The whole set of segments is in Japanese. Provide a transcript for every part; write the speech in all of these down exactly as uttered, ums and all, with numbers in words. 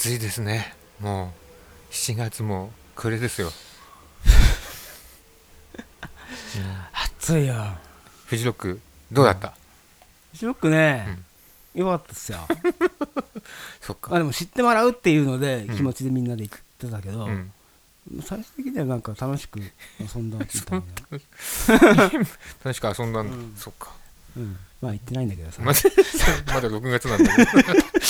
暑いですね。もうしちがつも暮れですよ、うん、 暑いよ。 フジロックどうだった？ よくね、 うん、 よかったっすよ。 そっか。 まあでも知ってもらうっていうのでうん気持ちでみんなで行ってたけど、 うん最終的にはなんか楽しく遊んだみたいな。 楽しく遊んだんだ、 うん、 そっか。 うん、まあ行ってないんだけどさ。 まだまだろくがつなんだけど、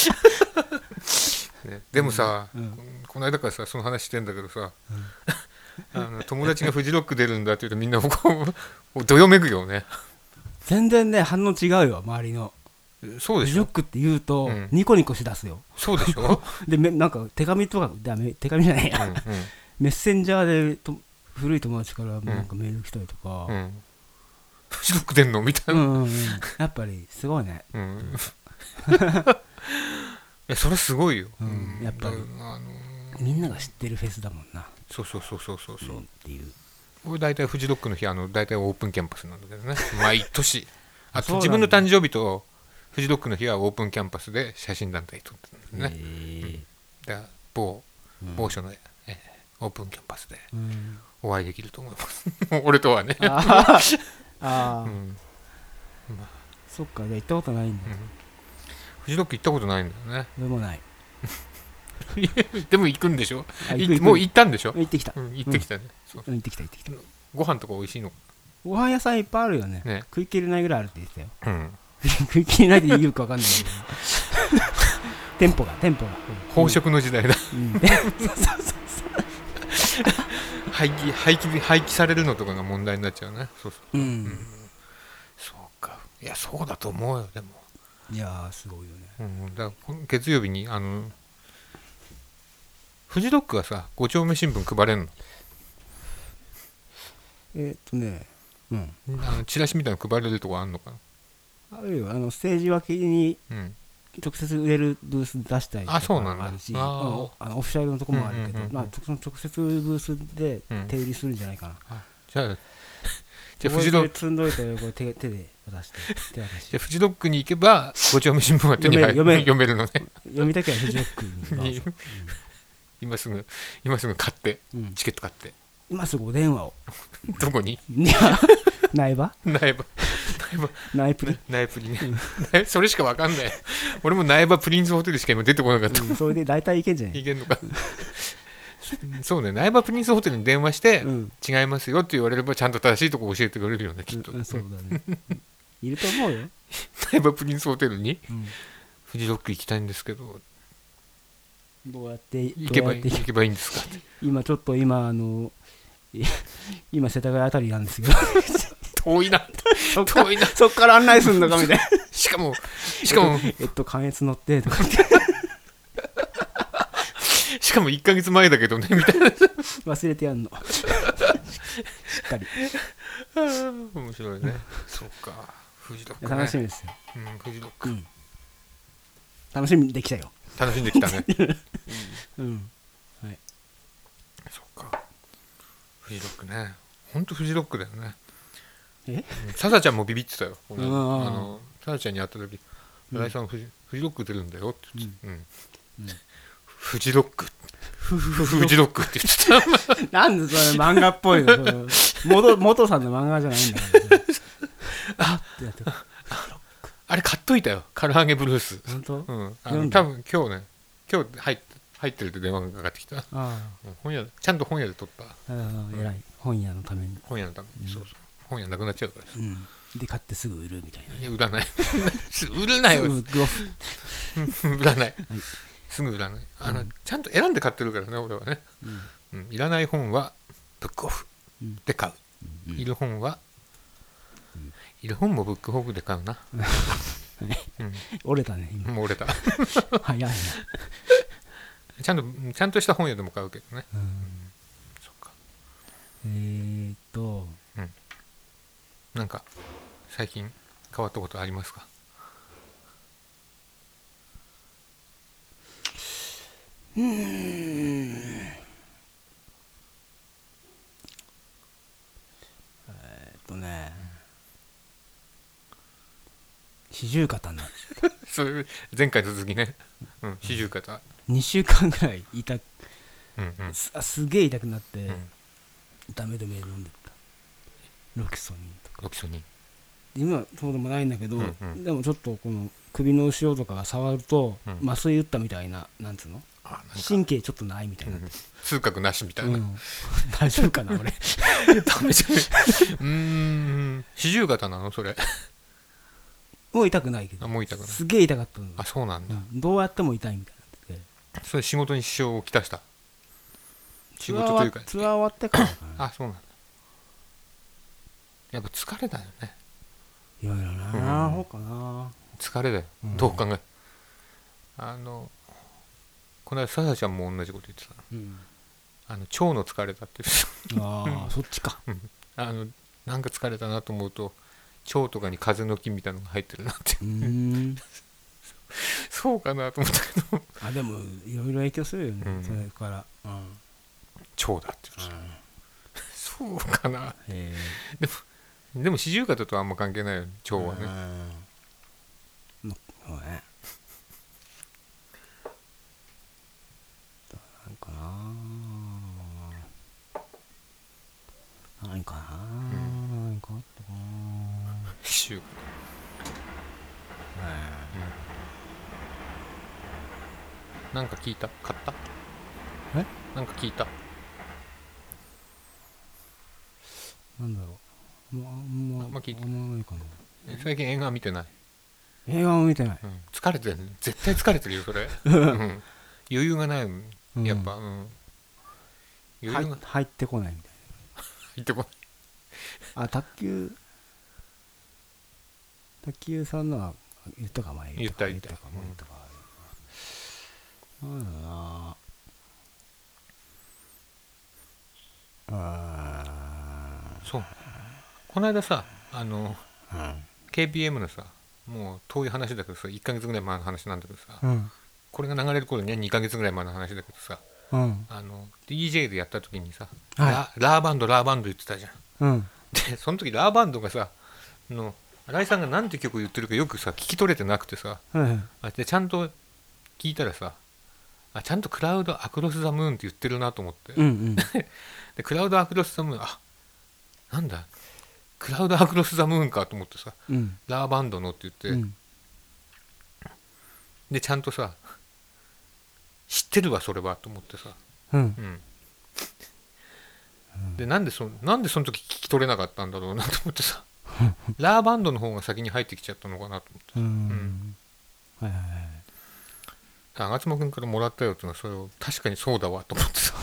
ね、でもさ、 うんうんここの間からさその話してんだけどさ、 うん、 あの友達がフジロック出るんだって言うとみんなこうどよめくよね。 全然ね反応違うよ周りの。 そうでしょ。 ジョックって言うと、 うんニコニコしだすよ。 そうでしょ。 でめなんか手紙とかだめ手紙じゃないや、 うんうんメッセンジャーでと古い友達からなんかメール来たりとか、 うん、フジロック出んのみたいな、 うんうんうん、やっぱりすごいね、 うん、いやそれすごいよ、 うんうん、 やっぱりあのー、 みんなが知ってるフェスだもんな。 そうそうそうそうそうそう、 うん、っていう。 俺大体フジロックの日あの大体オープンキャンパスなんだけどね毎年。あとそうなんだ自分の誕生日とフジロックの日はオープンキャンパスで写真団体撮ってるんですね、 えうん、だ某ーうん某所の、えーオープンキャンパスでうんお会いできると思います俺とはね。 あーあー、 うんまあそっか、じゃあ行ったことないんだ。 うん、フジロック行ったことないんだよね。 でもない。 でも行くんでしょ？ あ行く行くいもう行ったんでしょ？ 行ってきた、 うん、行ってきたね、そううん、行ってきた行ってきた。 ご飯とか美味しいの？ ご飯屋さんいっぱいあるよね。 ね、 食い切れないぐらいあるって言ってたよ。 うん、 食い切れないって言うか分かんないけど店舗が店舗が飽食の時代だ、 うん、うん廃棄廃棄廃棄されるのとかが問題になっちゃうね。そうそう、 うんうん、そうか。いやそうだと思うよ。でもいやーすごいよね。 うん、だから月曜日にあのフジロックはさご丁目新聞配れんの？ えー、っとねうんあのチラシみたいなの配れるとこあんのかな？ あるよ、あのステージ脇にうん直接売れるブース出したりとかあそうなんだあるし、 あーまあおあのオフィシャルのとこもあるけど、 うんうんうんうんまあその直接ブースでうん手売りするんじゃないかな。 あじゃあじゃあここでフジロック積んどいてこれ 手, 手で渡して手渡しじゃあフジロックに行けばご丁目新聞は手に入る読める読めるのね。 読みたきゃフジロックにどうぞ、 今すぐ今すぐ買ってうんうんチケット買って今すぐお電話をどこに？ いや苗場苗場苗プリ、 苗プリねそれしかわかんない。俺も苗場プリンスホテルしか今出てこなかったうん、それで大体いけんじゃないいけんのかそうね、苗場プリンスホテルに電話してうん違いますよって言われればちゃんと正しいとこ教えてくれるよねきっと。 うん、そうだねいると思うよ、 苗場プリンスホテルにうん、 フジロック行きたいんですけどどうやって行けばどうやっていい行けばいいんですかって。 今ちょっと今あのい今世田谷あたりなんですけど遠いなそっか遠いなそっから案内すんのかみたいなしかもしかもえっと関越乗ってとかしかもいっかげつまえだけどねみたいな忘れてやんのしっかり面白いね。そうかフジロックね楽しみですよ、 うん、フジロック、 うん、楽しみできたよ、 楽しんできたね、うん、 うん、 そうかフジロックねほんとフジロックだよね。 えうんササちゃんもビビってたよ俺あうんのササちゃんに会った時うん新井さんフジフジロック出るんだよって言って、うんうんフジロックフジロックって言ってたなんでそれ漫画っぽいのその元元さんの漫画じゃないんだからあってやってるあれ買っといたよ唐揚げブルース、 本当、 うん、あ読んだの多分今日ね今日入って入ってるって電話がかかってきた、 ああうん本屋ちゃんと本屋で撮ったああ偉い本屋のために、 本屋のために、 うんそうそう本屋なくなっちゃうからうん、で買ってすぐ売るみたいないや売らない売らないよすぐグロフ売らない、 はいすぐ売らないあの、 うんちゃんと選んで買ってるからね俺はね、 うんうん、いらない本はブックオフうんで買う、 うんいる本は、 うんいる本もブックオフで買うな、 折れたねうん、もう折れた早いな、 ちゃんとちゃんとした本屋でも買うけどね、 うん、 そっかえーっとなんか最近変わったことありますか？ うーんえーっとね四十肩になるそれ前回の続きね、うん、四十肩にしゅうかんぐらい痛く、 うんうんす, すげえ痛くなって、 うん、 ダメでメール飲んでた。ロキソニンとか。 ロキソニン。 今はそうでもないんだけど、 うんうん、 でもちょっとこの首の後ろとかが触ると、 うん、 麻酔打ったみたいな、なんつうの、 あ、なんか神経ちょっとないみたいな、 うん、痛覚なしみたいな、 うん、大丈夫かな俺。 ダメじゃん。うーん、四十肩なのそれ。 もう痛くないけど、 あ、もう痛くない。 すげえ痛かったの。 あ、そうなんだ、 うん、どうやっても痛いみたいになってて。 それ仕事に支障をきたした。仕事というかツアー終わってからかな。 あ、そうなんだ。やっぱ疲れだよね。 いろいろな、うん、そうかな。 疲れだよ、うん、どう考え。あのこの間ささちゃんも同じこと言ってた、うん、あの腸の疲れだって言ってた。 ああそっちか。 あのなんか疲れたなと思うと腸とかに風の菌みたいなのが入ってるなって。うーんそうかなと思ったけど。 あ、でもいろいろ影響するよね、うん、それから、うん、 腸だって言ってた、うん、そうかな。でもでも四十肩とはあんま関係ないよね、腸はね。 うん、そうね。なんかな何かな、うん、何かあったかな。 四十肩、うん、なんか聞いた？買った？ え？ なんか聞いた？ なんだろう、まあ、まあ、 あんま聞いてあんまないかな。 最近映画見てない？ 映画も見てない、 うん、疲れてる、絶対疲れてるよそれ、うん、余裕がないもんやっぱ、うん、 余裕が入ってこないみたいな。 入ってこない。 あ、卓球卓球さんのは言ったか前言った言った言ったかも言ったか、うん、なんだろうなあ。 そうこの間さあの、 うん、 ケーピーエム のさ、もう遠い話だけどさ、いっかげつぐらい前の話なんだけどさ、 うん、これが流れる頃にはにかげつぐらい前の話だけどさ、 うん、 あの ディージェー でやった時にさ、 はい、 ラ, ラーバンドラーバンド言ってたじゃん、 うん、 でその時ラーバンドがさの新井さんが何て曲言ってるかよくさ聞き取れてなくてさ、はい、でちゃんと聞いたらさ、あちゃんとクラウドアクロスザムーンって言ってるなと思って、うんうん、でクラウドアクロスザムーン、あなんだクラウドアクロスザムーンかと思ってさ、うん、ラーバンドのって言って、うん、でちゃんとさ知ってるわそれはと思ってさ、うんうん、でなんでそなんでその時聞き取れなかったんだろうなと思ってさラーバンドの方が先に入ってきちゃったのかなと思って、うんうんはいはいはい、吾妻君からもらったよっていうのはそれを確かにそうだわと思ってさ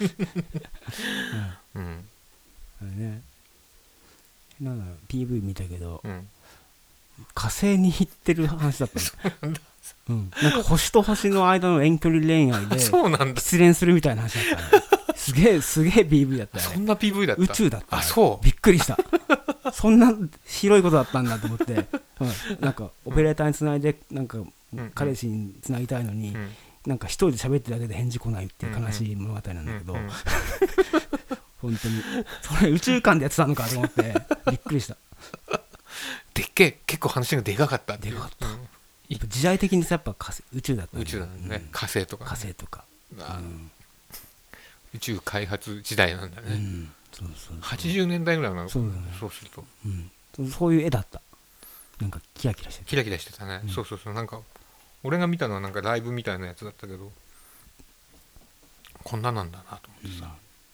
うん、うん、あれね、なんだろう ピーブイ 見たけど、うん、火星に行ってる話だったのうん、なんか星と星の間の遠距離恋愛で失恋するみたいな話だったねすげえすげえ ピーブイ だったよね。 そんな ピーブイ だった？ 宇宙だった。 あ、そうびっくりしたそんな広いことだったんだと思って、うん、なんかオペレーターにつないでなんか彼氏につなぎたいのに、うん、なんか一人で喋ってるだけで返事来ないっていう悲しい物語なんだけど、うんうん、本当にそれ宇宙間でやってたのかと思ってびっくりした。 でっけえ結構話がでかかったでかかった、うん、時代的にさやっぱ火星宇宙だった、 ね、宇宙だね、うん、火星とか、ね、 火星とか、うん、 宇宙開発時代なんだね、うん、 そうそうそう、 はちじゅうねんだいぐらいなのかな、そうだね、そうすると、 うん、そういう絵だった。なんかキラキラしてたキラキラしてたね、うん、そうそうそう、なんか俺が見たのはなんかライブみたいなやつだったけどこんななんだなと思ってさ、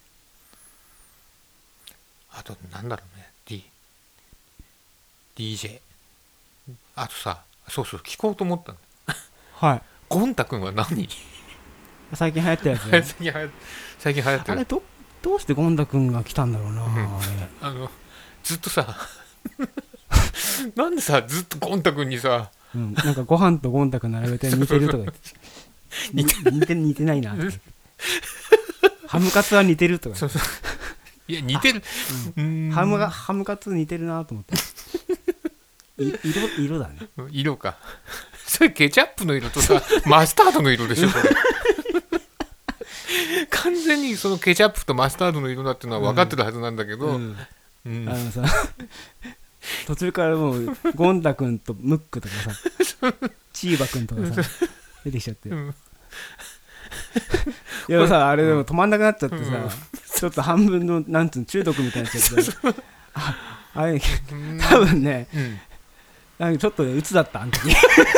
うん、あとなんだろうね Dディージェー あとさ、そうそう聞こうと思ったのはいゴンタ君は何最近流行ってるやつ、ね、 最近流行最近流行ってるあれ ど, どうしてゴンタ君が来たんだろうな、うん、あ, あのずっとさなんでさずっとゴンタ君にさ、 うん、なんかご飯とゴンタ君並べて似てるとか言って似て似て似てないなってハムカツは似てるとかそうそういや似てる、 うん、ハムがハムカツ似てるなと思って色, 色だね色かそれケチャップの色とさマスタードの色でしょこれ完全にそのケチャップとマスタードの色だっていうのは分かってるはずなんだけど、うんうんうん、 あのさ途中からもうゴンタ君とムックとかさチーバ君とかさ出てきちゃって、うん、 いやさあれでも止まんなくなっちゃってさ、うん、ちょっと半分のなんつうの中毒みたいになっちゃってああれ多分ね、うん、なんかちょっとね鬱だったあの時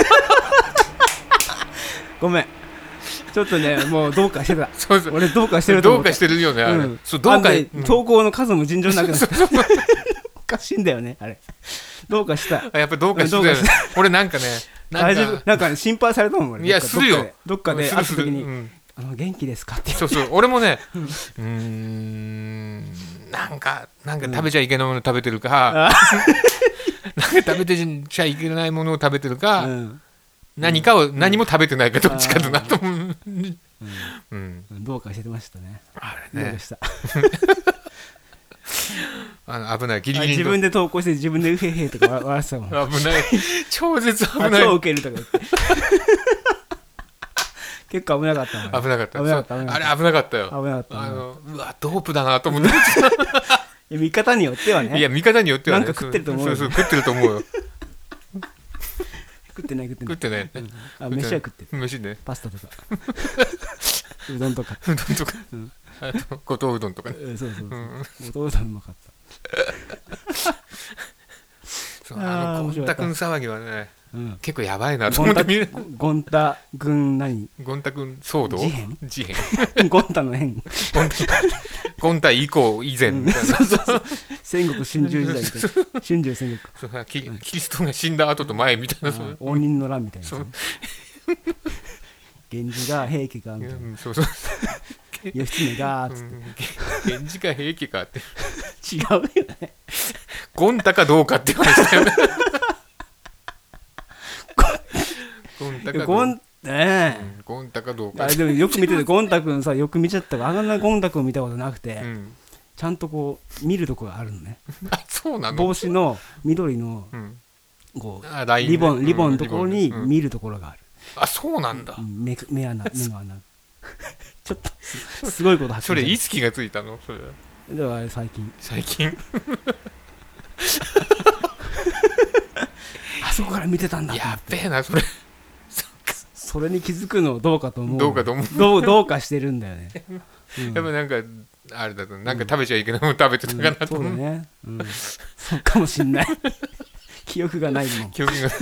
ごめんちょっとねもうどうかしてたそうそう俺どうかしてると思ったどうかしてるよねあれ、うん、そうどうか、 うん、投稿の数も尋常なくなっておかしいんだよねあれどうかしたやっぱどうかしてたよね俺なんかね大丈夫なんか、ね、心配されたもん俺いやするよどっかで会った時に、うん、あの元気ですかってそうそう俺もねうーんなんかなんか食べちゃいけないもの食べてるか、うん、なんか食べてちゃいけないものを食べてるか、うん、何かを、うん、何も食べてないかどっちかだなと思う、うんうん、どうかしてましたねあれねどうしたあの危ないギリギリ自分で投稿して自分でウヘヘとか笑ってたもん危ない超絶危ない超ウケるとか言って結構危なかった危なかった危なかったあれ危なかったよ危なかったあのうわドープだなと思って見方によってはねいや見方によってはねなんか食ってると思うよそうそう食ってると思うよ食ってない食ってない食ってない、 うん、あ飯は食ってる飯ねパスタとかうどんとかうどんとか、うん、あと五島うどんとかね、 うん、そうそうそう、うん、五島うどんうまかったそうあのゴンタ君騒ぎはね、うん、結構やばいなと思って見るゴンタ君何ゴンタ君騒動事変事変ゴンタの変ゴンタ以降以前みたいな、うん、そうそうそう戦国春秋時代みたいな春秋戦国そうキキリストが死んだ後と前みたいな、そう応仁の乱みたいな、ね、源氏が平家がみたいな、うん、そうそう義経がーっつって、うん、 源氏か平家かって違うよねゴンタかどうかって言われたよねゴンタかどうかゴンねえ、うん、ゴンタかどうかあでもよく見ててゴンタ君さよく見ちゃったからあんなゴンタ君見たことなくて、うん、ちゃんとこう見るとこがあるのねあそうなの帽子の緑の、うん、こうリボンリボンのところに見るところがある、 うん、あそうなんだ、 うん、目, 目穴目の穴ちょっとすごいこと発生それいつ気がついたのそれだから最近最近あそこから見てたんだやっべえなそれそれに気づくのどうかと思うどうかと思うどうどうかしてるんだよね、 うん、やっぱなんかあれだとなんか食べちゃいけないもの食べてたかなと思う、 うん、そうだね、うん、そうかもしんない記憶がないもん記憶が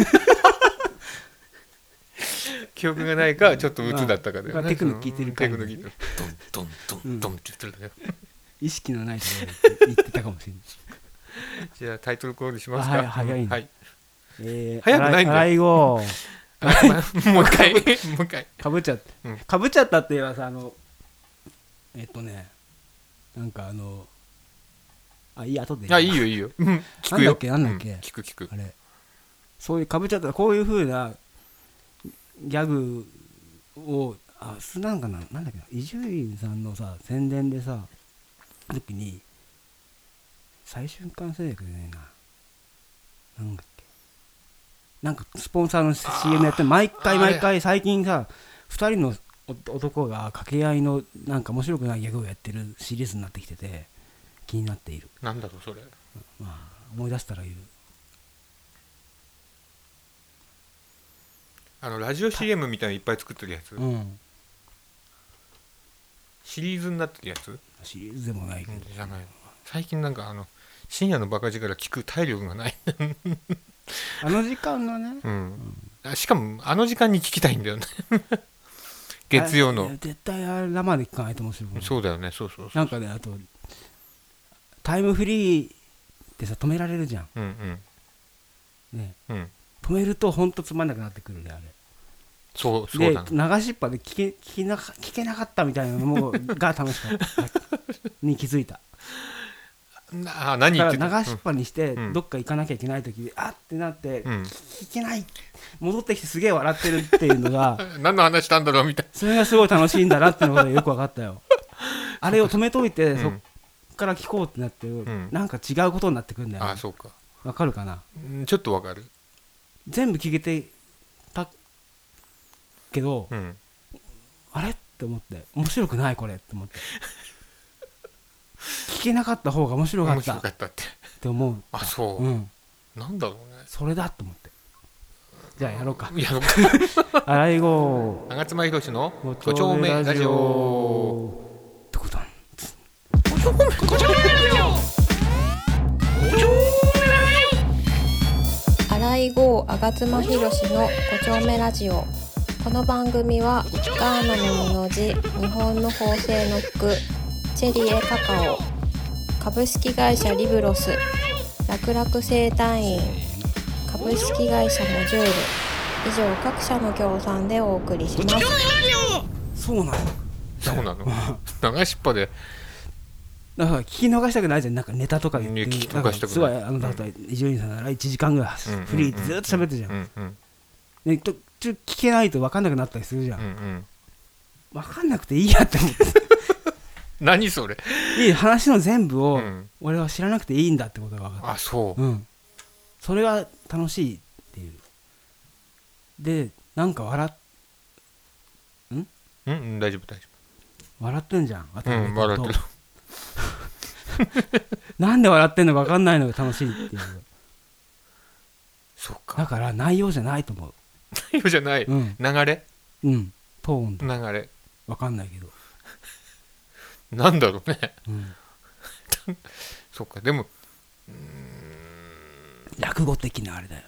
記憶がないかちょっと鬱だったかだよね、 まあ、テクノ聞いてるから、テクノ聞いてるドンドンドンドンって言ってるだよ意識のないところで言ってたかもしれないじゃあタイトルコールしますか、はい、 早いね、 はいえー、 早くないんだよ洗い後もう一回もう一回かぶっちゃった、うん、かぶっちゃったって言えばさあのえっとねなんかあのあいい後でいいあいいよいいよ聞くよなんだっけなんだっけ、うん、 聞く聞くあれそういうかぶっちゃったこういう風なギャグをあすなんかななんだっけ伊集院さんのさ宣伝でさ時に最瞬間制約じゃないななんだっけなんかスポンサーの シーエム やって毎回毎回最近さふたりの男が掛け合いのなんか面白くないギャグをやってるシリーズになってきてて気になっているなんだろうそれ、 まあ、思い出したら言うあのラジオ シーエム みたいなのいっぱい作ってるやつ、うん、シリーズになってるやつシリーズでもないけど、 じゃないの最近なんかあの深夜のバカ力聞く体力がないあの時間がね、 うんうん、しかもあの時間に聞きたいんだよね月曜の絶対あれ生で聞かないと面白いもんそうだよねそうそうそうなんかねあとタイムフリーってさ止められるじゃん、うんうんねうん、止めるとほんとつまんなくなってくるねあれそうそうだ、 ね、で流しっぱで聞け、聞けなか、聞けなかったみたいなのが楽しかったに気づいたあ何言ってただから流しっぱにしてどっか行かなきゃいけない時で、うん、あってなって、うん、聞けない戻ってきてすげえ笑ってるっていうのが何の話したんだろうみたいなそれがすごい楽しいんだなっていうのがよく分かったよあれを止めといて、うん、そっから聞こうってなって、うん、なんか違うことになってくるんだよ、ね、 あそうか分かるかなちょっと分かる全部聞けてたけど、うん、あれって思って面白くないこれって思って聞けなかった方が面白かった面白かったってって思うあそう、うん、なんだろうねそれだと思ってじゃあやろうかやろうか洗い号吾妻ひろしのご丁目ラジオってことなんご丁目ラジオご丁目ラジオ荒井剛吾妻ひろしのご丁目ラジオ。この番組はガーナのもの字、日本の縫製の服、チェリエカカオ、株式会社リブロス、楽々生態院、株式会社モジュール、以上各社の協賛でお送りします。 そうなのそうなの流しっぱでだから聞き逃したくないじゃん。なんかネタとか言って、 聞き逃したくない。 すごいあのだったら伊集院さんならいちじかんぐらいフリーでずっと喋ってるじゃん。 うんうんね、とちょっと聞けないと分かんなくなったりするじゃん。 うんうん、 分かんなくていいやって思って何それいい話の全部を俺は知らなくていいんだってことが分かった。 あ、そう、 うん、それが楽しいっていう。でなんか笑っんうん大丈夫大丈夫笑ってんじゃん。 うん、笑ってるなんで笑ってんのか分かんないのが楽しいっていう。 そうか。 だから内容じゃないと思う。 内容じゃない、うん、流れうんトーンと流れ分かんないけどなんだろうね、うん、そっか。でもうーん落語的なあれだよね。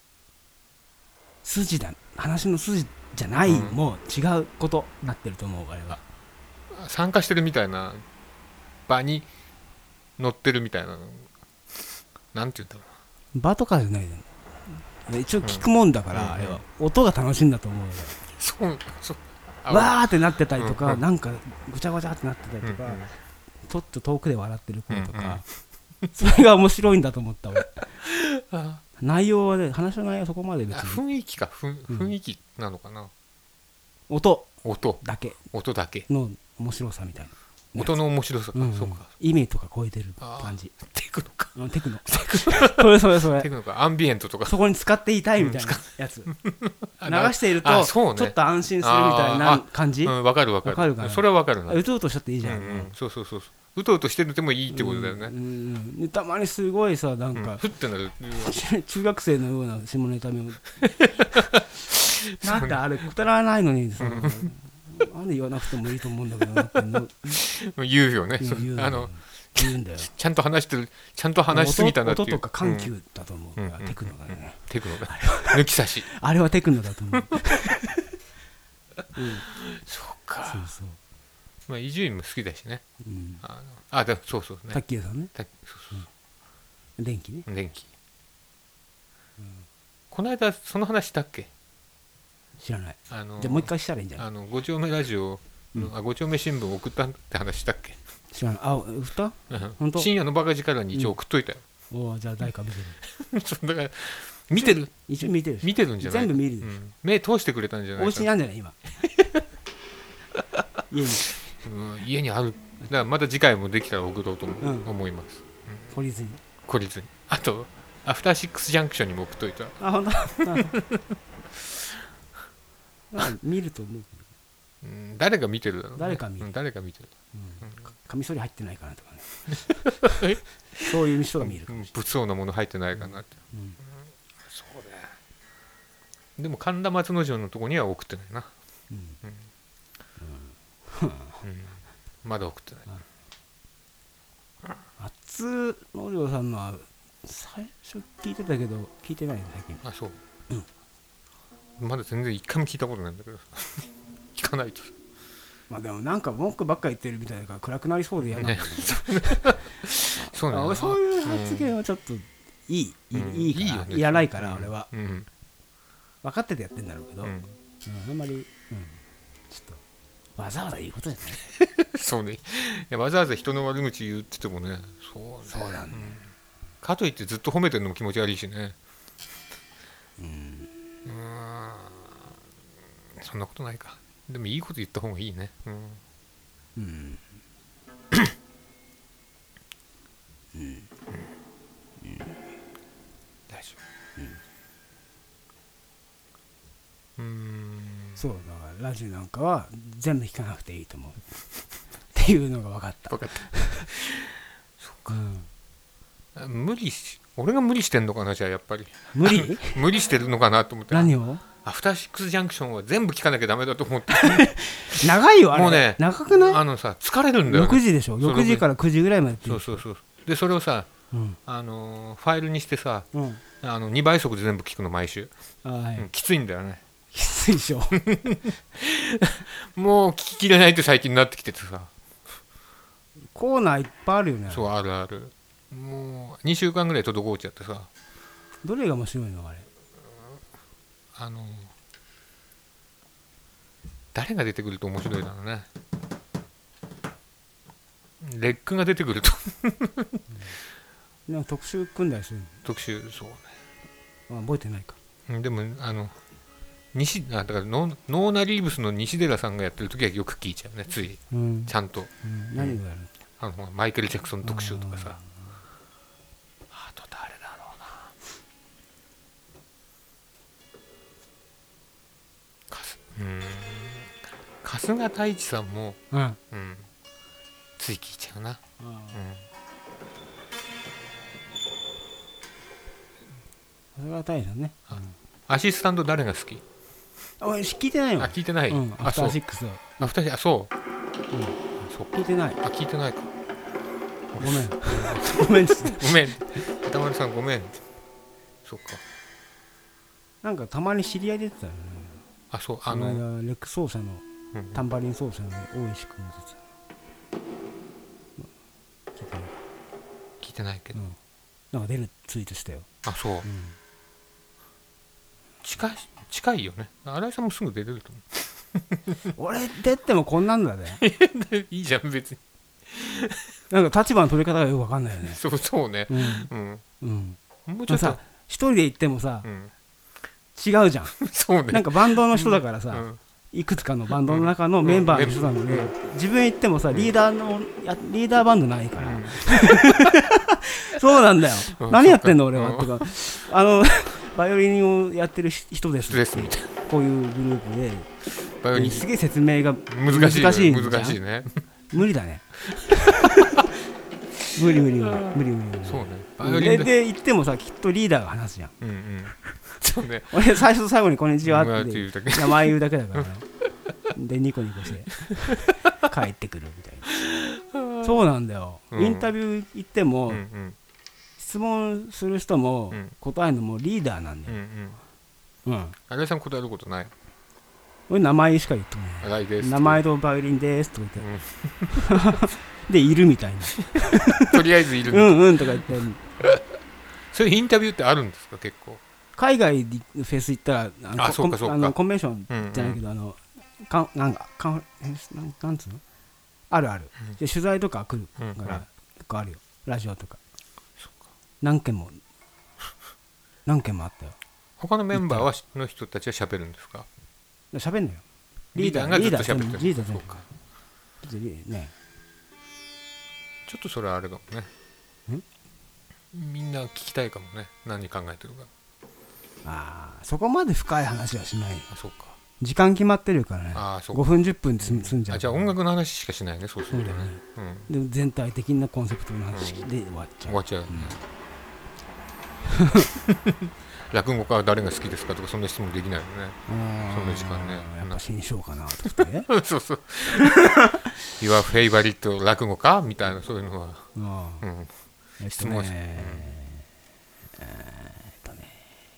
筋だ話の筋じゃない、うん、もう違うことになってると思う。あれは参加してるみたいな場に乗ってるみたいな、なんて言うんだろうな。場とかじゃないよね。一応聞くもんだから、うん、あれは音が楽しいんだと思うよ。 そうそうわーってなってたりとか、うん、なんかぐちゃぐちゃってなってたりとか、うんうん、ちょっと遠くで笑ってる子とか、うんうん、それが面白いんだと思った俺内容はね、話の内容はそこまで別に雰囲気か、雰囲気なのかな、 うん、音音だけ音だけの面白さみたいな。 音の面白さか、うんうん、そうか。 意味とか超えてる感じ。 テクノか、 うん、テクノそれそれそれテクノか、アンビエントとかそこに使っていたいみたいなやつ、うん、流していると、ね、ちょっと安心するみたいな感じ。 うん、分かる分かる、かるかそれは分かるな。 うとうとしちゃっていいじゃん、うんうん、そうそうそうそう、うとうとしててもいいってことだよね、うんうん、たまにすごいさ、なんか、うん、 ふってなる中学生のような下ネタ目をなんてあれくだらないのにさなんで言わなくてもいいと思うんだけどなっての言うよね。 言うあの言うんだよ。 ちゃんと話してる、ちゃんと話しすぎたなっていう。 音とか緩急だと思う、うん、テクノだね、うん、 テクノだ抜き差しあれはテクノだと思う、うん、 そうか。 そうそう、 まあ伊集院も好きだしね、 うん、 あのあだそうそうね、 卓球さんね、 そうそう、 うん、電気ね、 電気、うん、この間その話したっけ。 知らない。 あのー、 じゃあもう一回したらいいんじゃない。 あのご丁目ラジオ、うん、あご丁目新聞送ったって話したっけ。 知らない。あ、送った、 うん、本当。深夜のバカ力に一応送っといたよ、 うん、おじゃあ誰か見てるそうだから見てる、 一応見てる見てるんじゃない。 全部見る、うん、 目通してくれたんじゃないか。 お家にあるんじゃない今家に、 うん、家にある。だからまた次回もできたら送ろうと思,、うん、思います、 うん、懲りずに懲りずに。あとアフターシックスジャンクションにも送っといた。 あ、本当見ると思う、 うん、誰が見てるだろう、ね、 誰か見る、 うん、誰か見てる、 うん、カミソリ入ってないかなとかねそういう人が見るかもしれない。 物騒なもの入ってないかなって、うんうん、そうだよ。でも神田松之丞のとこには送ってないな、うんうんうん、まだ送ってない。 松之丞さんのは最初聞いてたけど聞いてないね最近。 あ、そう、 うん、 まだ全然一回も聞いたことないんだけど聞かないと。 まあでもなんか文句ばっか言ってるみたいだから暗くなりそうで嫌なんだよね。 そうね。 俺そういう発言はちょっといい、うん、いいから、いいよね、いらないから俺は、うんうん、分かっててやってんだろうけど、うんうん、あんまり、うん、ちょっとわざわざ言うことじゃないそうね。いやわざわざ人の悪口言っててもね、そうね、 そうなんだ、うん、 かといってずっと褒めてるのも気持ち悪いしね。 うん、うーん、 そんなことないか。でもいいこと言った方がいいね。うん。うん。うん。うん。大丈夫。うん。うーん。 そうだからラジオなんかは全部聞かなくていいと思うっていうのが分かった。 分かった。そっか。 無理し俺が無理してんのかなじゃあやっぱり無理無理してるのかなと思って何をアフターシックスジャンクションは全部聞かなきゃダメだと思って長いよあれもうね長くないあのさ疲れるんだよ、ね、 ろくじでしょそうろくじからくじぐらいまでってそうそうそうでそれをさ、 うんあのーファイルにしてさうんあのにばい速で全部聞くの毎週、 あー、はいうん、きついんだよねきついでしょもう聞ききれないって最近になってきててさコーナーいっぱいあるよねそうあるあるもうにしゅうかんぐらい滞っちゃってさどれが面白いのあれあの誰が出てくると面白いだろうねレックが出てくるとなんか特集組んだりする特集そうねのあ覚えてないかうんでもあの西あだからノーノーナリーブスの西寺さんがやってる時はよく聞いちゃうねついうん、 ちゃんとうん、何をやるあのマイケル・ジャクソン特集とかさあと誰だろうなかすうーん春日太一さんも、 うん、うんうん、つい聞いちゃうな、うん、 それは大変だね、 アシスタント誰が好きあ俺聞いてないあわ聞いてない、 うん、アあそうフターシックスはアフターシあそう、 うんあそう聞いてないあ聞いてないかごめんごめんっつってごめん歌丸さんごめんそっかなんかたまに知り合い出てたよねあそうああの、 のレック奏者のうんタンバリン奏者の大石君も出てた聞いてない聞いてないけど、 うんなんか出るツイートしたよ、 あそううん、 近い近いよね新井さんもすぐ出れると思俺出てもこんなんだねういいじゃん別になんか立場の取り方がよくわかんないよねそうそうねうんうんうんもうちょっとさ一人で行ってもさ、 うん違うじゃんそうねなんかバンドの人だからさ、 うんいくつかのバンドの中のメンバーの人なので、 うん自分行ってもさリーダーのやリーダーバンドないから、 うんそうなんだよ、 うん何やってんの俺は、 うんとかあのバイオリンをやってる人ですですみたいなこういうグループでバイオリンすげえ説明が難しい難しいんじゃん難しいね無理だね無理無理無理無理無理無理そうねバイオリンだでで行ってもさきっとリーダーが話すじゃんうんうんそうね俺最初と最後にこんにちはうわってって言うだけ名前言うだけだからねでニコニコして帰ってくるみたいなそうなんだよ、 うんインタビュー行っても、 うんうん質問する人も、 うん答えるのもリーダーなんだうんうよ、 んうん新井さん答えることない俺名前しか言ってない新井です名前とバイオリンですとかう言っんて、でいるみたいなとりあえずいるうんうんとか言ってそういうインタビューってあるんですか結構海外でフェス行ったらあのあそうかそうかあのコンベンションじゃないけど、あのかんなんかかんえなんなんつうのあるある、 うんで取材とか来るうんから、 うん結構あるよラジオとかそっか何件も何件もあったよ他のメンバーはの人たちは喋るんですか喋んのよリーダーがずっと喋ってるリーダー全部そうかねちょっとそれはあれかもねみんな聞きたいかもね何考えてるかああそこまで深い話はしないあそうか時間決まってるからねあそうかごふんじゅっぷんで済ん済んじゃうあじゃあ音楽の話しかしないねそうするとねそうだねうんで全体的なコンセプトの話で終わっちゃう、 終わっちゃう、落語家は誰が好きですかとかそんな質問できないよねあーそんな時間ねやっぱ新章かなと思ってねそうそう Your favorite 落語家みたいなそういうのは、 あーうん、 えっと質問しねえーっとね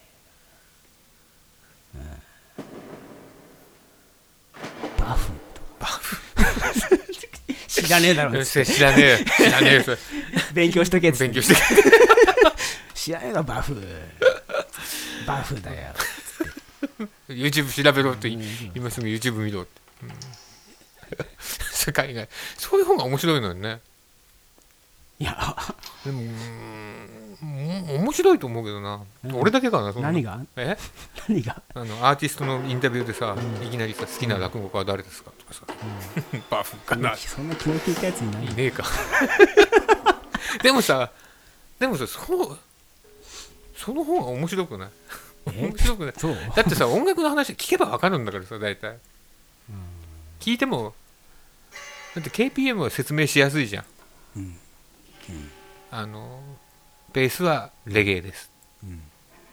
バフバフ知らねえだろ知らねえ知らねえそれ勉強しとけっつって勉強して知らねえだバフバフだよ YouTube 調べろって今すぐ YouTube 見ろって、うん、世界外そういう方が面白いのよねいやでもうん面白いと思うけどな、うん、俺だけかなそんな何がえ何があのアーティストのインタビューでさ、うん、いきなりさ好きな落語家は誰ですかとかさ、うん、バフかなそんな気の利いたやついないいねえかでもさでもさそうその方が面白くない面白くないそうだってさ音楽の話聞けば分かるんだからさ大体、うん、聞いてもだって ケーピーエム は説明しやすいじゃん、うんうん、あのベースはレゲエです、 うん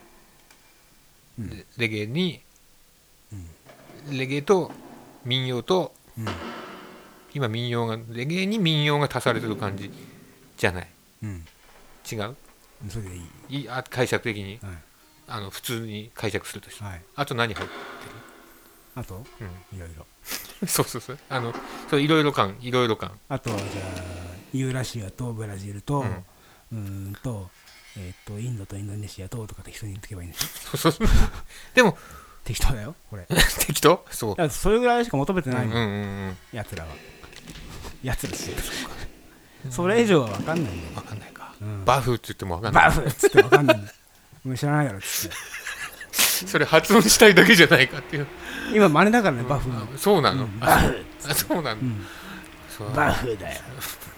レレゲエに、 うん、 レゲエと民謡と、 うん、 今民謡がレゲエに民謡が足されてる感じじゃない、 うん、 違う、 それでいい、 いいあ解釈的に、 はい、 あの普通に解釈するとして、 はい、 あと何入ってる、 あと、 うん、 いろいろそうそうそう、あのそういろいろ感いろいろ感、 あとはじゃあユーラシアとブラジルと、うん、うーんとえっ、ー、とインドとインドネシアととか適当に言ってけばいいんですよ。 そうそうでも適当だよこれ適当そう、 だからそれぐらいしか求めてないの、 うんうんうんうん、 やつらはやつらしそれ以上は分かんないんだよ、 分かんないか、 うん、 バフって言っても分かんない、 バフっつって分かんないんだよもう知らないだろっつってそれ発音したいだけじゃないかっていう、 今真似だからね、バフの、うん、そうなの、うん、 バフあそうなの、うん、 そうバフだよ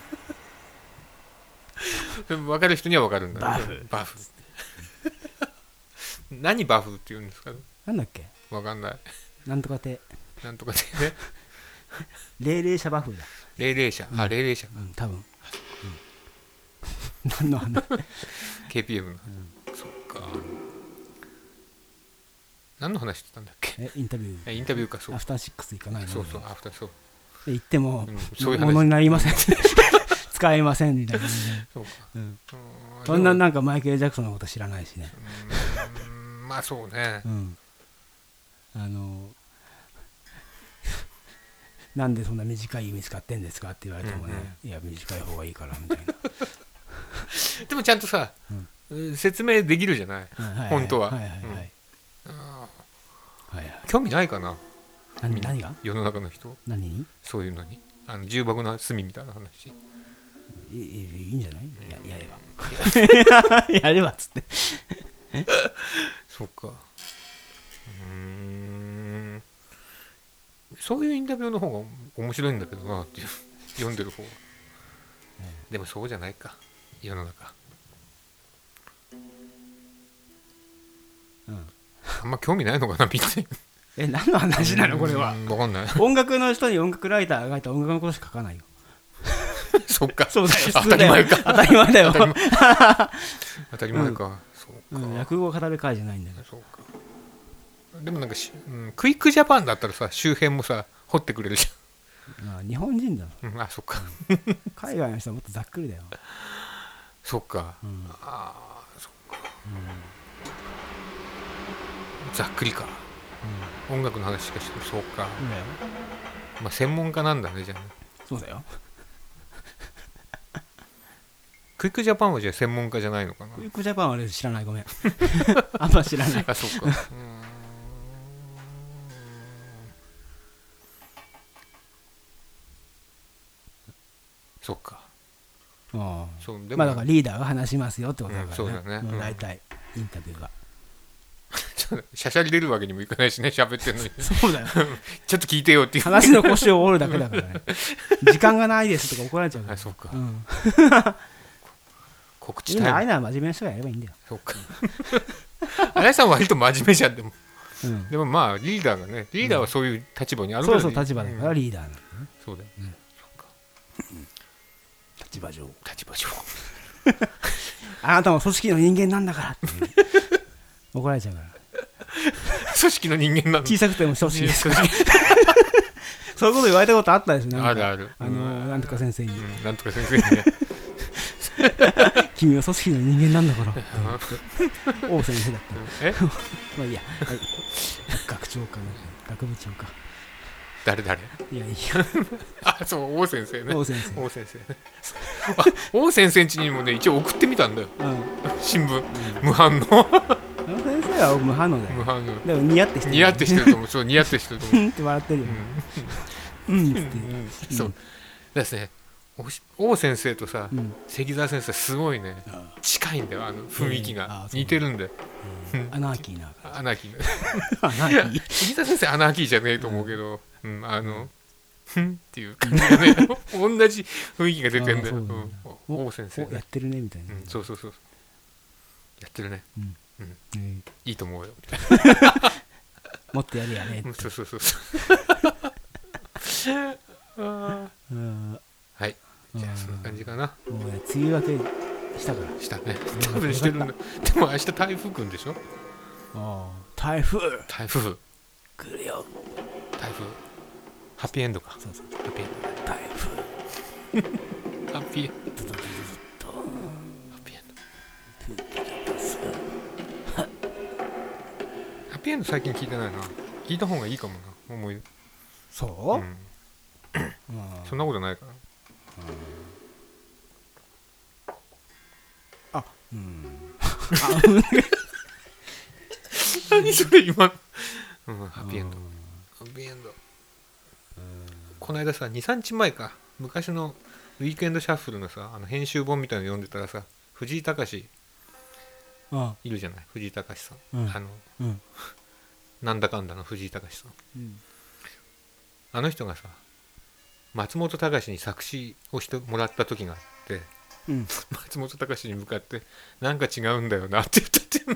分かる人には分かるんだ、 ね、バフバフ何バフって言うんですか、 なんだっけ、 分かんない、 なんとかてなんとかてね霊霊者バフだ、 霊霊者、うん、あ霊霊者、 うん、多分、うん、何の話ケーピーエム の、うん、そっか、何の話してたんだっけ、 えインタビュー、 えインタビューか、そう、 アフターシックス行かないの、 そうそうアフターそうで行っても、 うん、そういうものになりません使えませんみたいな、 そうか、 うん、そんななんかマイケル・ジャクソンのこと知らないしね、 うーんまあそうね、 うん、あのなんでそんな短い意味使ってんですかって言われてもね、うんうん、いや短い方がいいからみたいなでもちゃんとさ、うん、説明できるじゃない、はいはい、本当は、はいはいはい、うん、 はいはい、 興味ないかな、 何, 何が世の中の人、 何にそういうのに、あの重箱の隅みたいな話、 い い, いいんじゃない、や, やればやればっつってそっか、うーん、そういうインタビューの方が面白いんだけどなっていう読んでる方が、でもそうじゃないか世の中、うん、あんま興味ないのかなみんなえ何の話なのこれは、 分かんない、 音楽の人に音楽ライターが書いた音楽のことしか書かないよそっか、 そうだよ、 当たり前か、 当たり前だよ当たり前か、うん、そうか、 うん、落語を語る会じゃないんだから、 そうか、でもなんかし、うん、クイックジャパンだったらさ周辺もさ掘ってくれるじゃん、あ日本人だろ、 うん、あそっか、 うん、海外の人はもっとざっくりだよそっか、うん、あそっか、うん、ざっくりか、うん、音楽の話しかしてる、そうか、うん、まあ専門家なんだねじゃあね、 そうだよクイックジャパンはじゃあ専門家じゃないのかな、 クイックジャパンは知らない、ごめんあんま知らないあ、そうか、うーんそっか、 あそうでもまあだからリーダーが話しますよってことだからね、うん、そうだね、もう大体インタビューがしゃしゃり出るわけにもいかないしね、喋ってんのにそうだよちょっと聞いてよっていう話の腰を折るだけだからね時間がないですとか怒られちゃうから、 あ、そうか、 うん、 告知タイム、 ああいうのは真面目な人がやればいいんだよ、 そうか新井さんは割と真面目じゃん、でも、うん、でもまあリーダーがね、リーダーはそういう立場にあるから、ね、 そうそう立場だからリーダーなんだね、 そうだよね、そうか、 立場上立場上あなたも組織の人間なんだからって怒られちゃうから組織の人間なんだ、 小さくても組織ですからそういうこと言われたことあったですね、 あるある、 あのー、なんとか先生に、 うん、なんとか先生にね君は組織の人間なんだから王先生だったえまあいいや、はい、学長かな、学部長か、 誰誰いやいやあ、そう王先生ね、 王先生王先生ねあ王先生家にもね一応送ってみたんだよ、うん、新聞、うん、無反応王先生は無反応だよ、 無反応でも似合ってしてる、 似合ってしてると思う、そう似合ってしてると思うって笑ってるよ、うん、うんって、 うん、そうですね、王先生とさ、うん、関澤先生すごいね近いんだよ、あの雰囲気が、えー、似てるんだよ、 うん、アナーキーなアナーキーアナーキー関澤先生アナーキーじゃねえと思うけど、うんうん、あのふんっていう感じがね同じ雰囲気が出てるんだよ、うん、王先生、ね、 やってるねみたいな、 うん、そうそうそうやってるね、うんうんえー、いいと思うよもっとやるやね、 うん、そうそうそうあはい、じゃあそんな感じかな。 もうね、梅雨明けしたからしたね多分してるんだでも明日台風来るんでしょ。 ああ台風台風来るよ。 台風ハッピーエンドか。 そうそうハッピーエン台風ドハッピーエンずっとずっとドハッピーエンドハッピーエンド最近聞いてないな。聞いた方がいいかもな思い。 そう、 うん、 うんそんなことないから。 あうん何それ今の、うん、ハッピーエンドハッピーエンド。この間さにさんにちまえか昔のウィークエンドシャッフルのさあの編集本みたいなの読んでたらさ藤井隆あいるじゃない。藤井隆さん、 うんあの、 うん、 なんだかんだの藤井隆さん、 うん、 あの人がさ松本隆に作詞をしてもらった時があって、 うん、 松本隆に向かってなんか違うんだよなって言ったって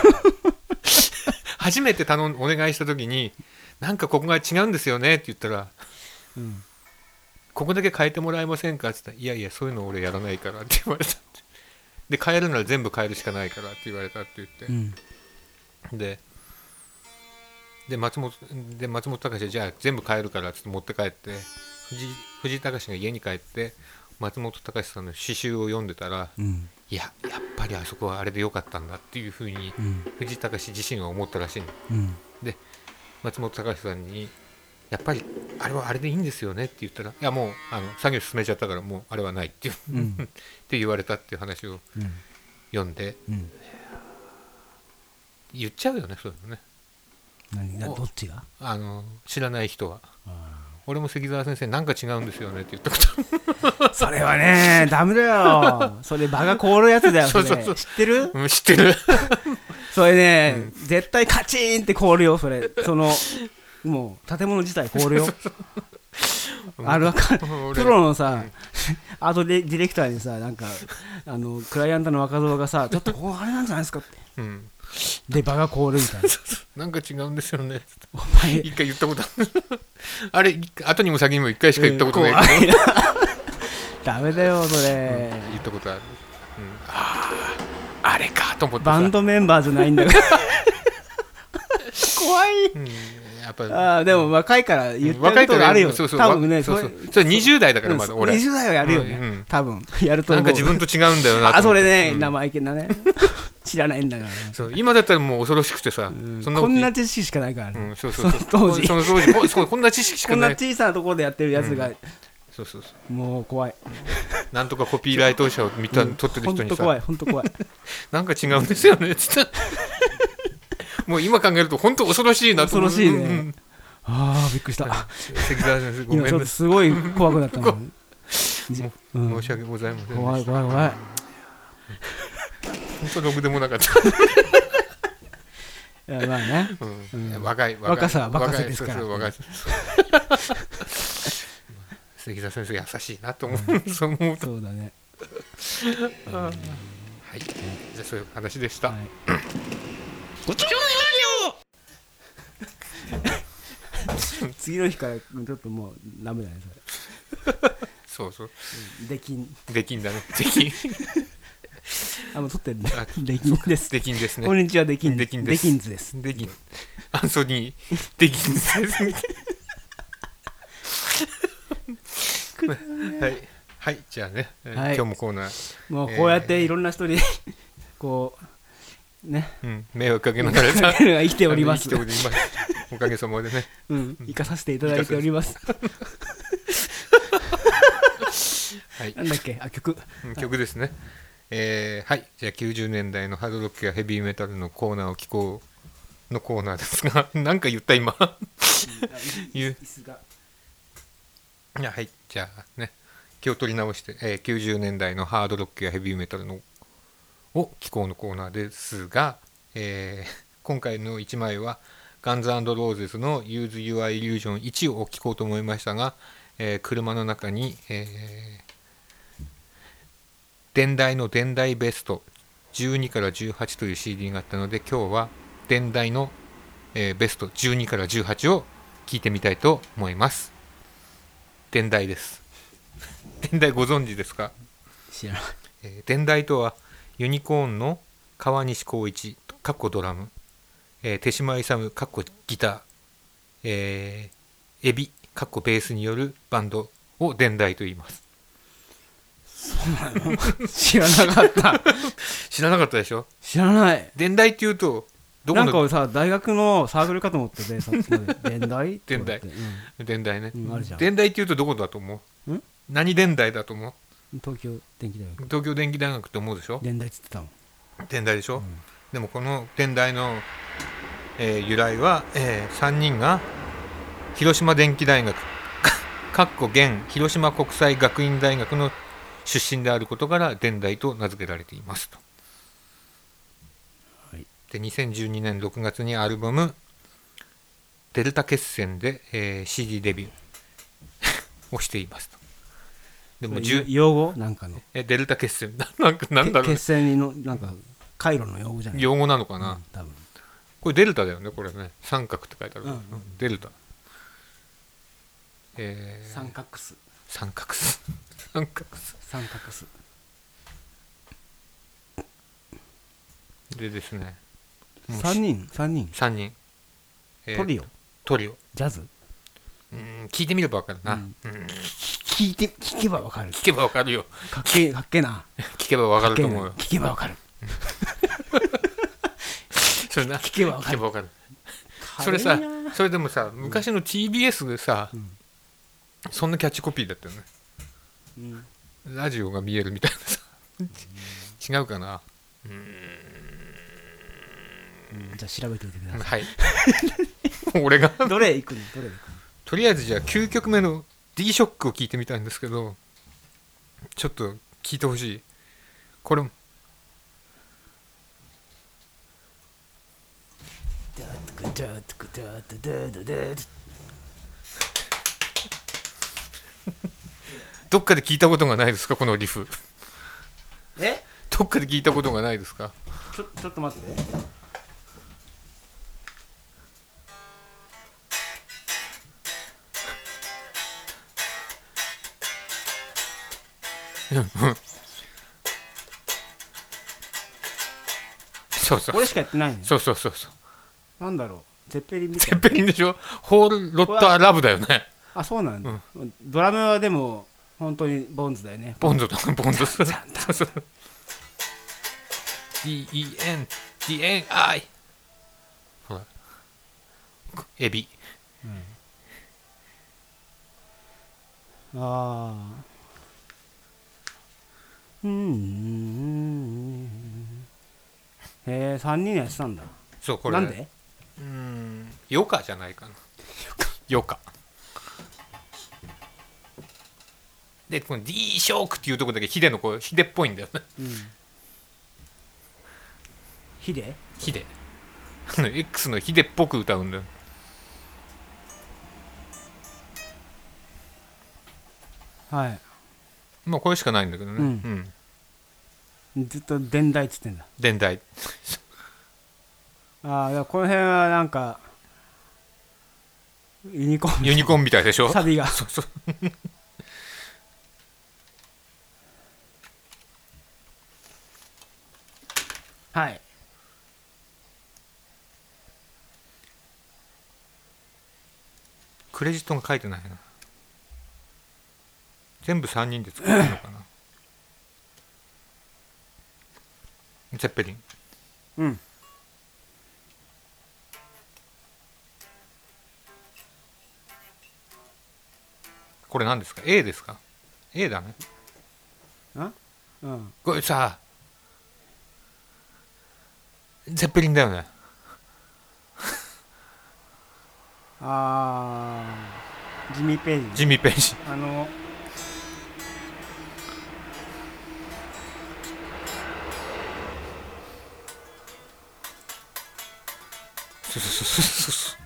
初めて頼んお願いした時になんかここが違うんですよねって言ったら、 うん、 ここだけ変えてもらえませんかって言ったらいやいやそういうの俺やらないからって言われたって。で変えるなら全部変えるしかないからって言われたって言って、うん、でで松本で松本隆じゃあ全部変えるからって持って帰って藤井藤井隆が家に帰って松本隆さんの詩集を読んでたら、うん、いややっぱりあそこはあれでよかったんだっていうふうに、うん、藤井隆自身は思ったらしいの、うん、で松本隆さんにやっぱりあれはあれでいいんですよねって言ったらいやもうあの作業進めちゃったからもうあれはないっていう、うん、って言われたっていう話を読んで、うん、言っちゃうよねそういうのね。 何がどっちがあの知らない人は俺も関澤先生なんか違うんですよねって言ったことそれはねダメだよそれ場が凍るやつだよそれそうそうそう知ってる、 うん、知ってるそれね、うん、絶対カチーンって凍るよそれそのもう建物自体凍るよあれわかるプロのさ、うん、アートディレクターにさなんかあのクライアントの若造がさちょっとこうあれなんじゃないですかって、うん、で場が凍るみたいななんか違うんですよねお前一回言ったことあるあれ後にも先にも一回しか言ったことないけど、うん、 ダメだよそれ、 うん、言ったことある、うん、あああれかと思ってバンドメンバーじゃないんだから怖い、うんやっぱあでも若いから言ってることがあるよ、 そうそう多分ねそうそうそれにじゅう代だからまだ俺にじゅう代はやるよね、うんうん、多分やると思うなんか自分と違うんだよなあそれね、うん、生意気なね知らないんだから、ね、 そう今だったらもう恐ろしくてさ、うん、 そんなこんな知識しかないからね、 うん、そうそうそうその当時その当時こ, そうこんな知識しかないこんな小さなところでやってるやつが、うん、 そうそうそうもう怖いなんとかコピーライト社を見た、うん、撮ってる人にさ本当怖い本当怖いなんか違うんですよねつってもう今考えると本当恐ろしいなと思う恐ろしいね、うんああびっくりした関澤先生ごめんなさいすごい怖くなったの、うん、 申し訳ございません怖い怖い怖い本当ろくでもなかったいやまあね、 うんうん、若い若さは若さですから若い関澤先生優しいなと思う、うん、そう思うとそうだねはい、じゃあそういう話でした、はい、 ごちそう次の日からちょっともうダメだねそれそうそうできんできんだねできんあもう撮ってるねできんですできんですねこんにちはできんできんですできんずですできんアンソニーできんですはいはいじゃあね、はい、今日もコーナーもうこうやっていろんな人に、えー、こうね、 うん、迷惑かけながら生きております。 生きておりますおかげさまでね、 うん、生かさせていただいております。はい、なんだっけ、あ曲、 うん、曲ですね。えー、はい、じゃあきゅうじゅうねんだいのハードロックやヘビーメタルのコーナーを聞こうのコーナーですが、なんか言った今。言う。いやはい、じゃあね、気を取り直して、えー、きゅうじゅうねんだいのハードロックやヘビーメタルのを聞こうのコーナーですが、えー、今回のいちまいはガンズ&ローゼスの Use Your Illusion いちを聞こうと思いましたが、えー、車の中に、えー、電台の電台ベストじゅうにからじゅうはちという シーディー があったので今日は電台の、えー、ベストじゅうにからじゅうはちを聞いてみたいと思います。電台です。電台ご存知ですか？ 知らない。 えー、伝来とはユニコーンの川西光一かっこドラム、えー、手島勇かっこギター、えー、エビかっこベースによるバンドを伝来と言います。 そうなの知らなかった知らなかったでしょ。 知らない。 伝来っていうとどこのなんかさ大学のサークルかと思っててさっきまで伝来伝来伝来ね、 うん、あるじゃん。 伝来っていうとどこだと思う？ん何伝来だと思う？ 東京電機大学。 東京電機大学って思うでしょ。 伝来っつってたもん。 伝来でしょ、 うん、 でもこの伝来の、えー、由来は、えー、さんにんが広島電機大学かっこ現広島国際学院大学の出身であることから伝来と名付けられていますと。はい、でにせんじゅうにねんろくがつにアルバムデルタ決戦で、えー、シーディー デビューをしていますと。でも用語なんかのえデルタ決戦なんかなんだろう、ね、 決戦のなんか回路の用語じゃない。 用語なのかな、 うん、多分これデルタだよね。これね三角って書いてある、 うんうん、 デルタ、えー、 三角数三角数三角数三角数でですねさんにんさんにんさんにん、 えー、トリオトリオジャズうん聞いてみれば分かるな、うんうん、 聞いて聞けば分かる。 聞けば分かるよ。 かっけかっけな聞けば分かると思うよ。 聞けば分かるそれな聞けば分かる。 聞けば分かる。それさそれでもさ昔の ティービーエス でさ、うん、そんなキャッチコピーだったよね、うん、ラジオが見えるみたいなさ違うかな。うーん、 うん、じゃあ調べておいてください。 はい俺がどれ行くのどれ行くの。 とりあえずじゃあきゅうきょくめの D ショックを聞いてみたいんですけど、ちょっと聞いてほしい。これどっかで聞いたことがないですかこのリフ。 えどっかで聞いたことがないですか。 ちょちょっと待ってそうそうこれしかやってないの。 そうそうそうそう。 なんだろうゼッペリンみたいな。ゼッペリンでしょ。ホールロッターラブだよね。あそうなんだ、うん、ドラムはでも本当にボンズだよね。 ボンズだボンズそうそう ディーイーエヌ ディーエヌアイ ほらエビ、 うん、ああうんへえさんにんやってたんだ。 そうこれなんでうーんヨカじゃないかな。ヨカでこの D ショークっていうところだけヒデの声ヒデっぽいんだよね、うん、 ヒデヒデX のヒデっぽく歌うんだよ。 はいまあこれしかないんだけどね、うんうん、ずっと伝来っつってんだ。 伝来ああこの辺はなんかユニコーンユニコーンみたいでしょサビがそうそうはいクレジットが書いてないな。全部さんにんで作ってるのかなゼッペリン。 うんこれ何ですか A ですか A だね。 あ、うん、 これさゼッペリンだよねあージミー・ペイジジミー・ペイジあのそうそうそうそうそう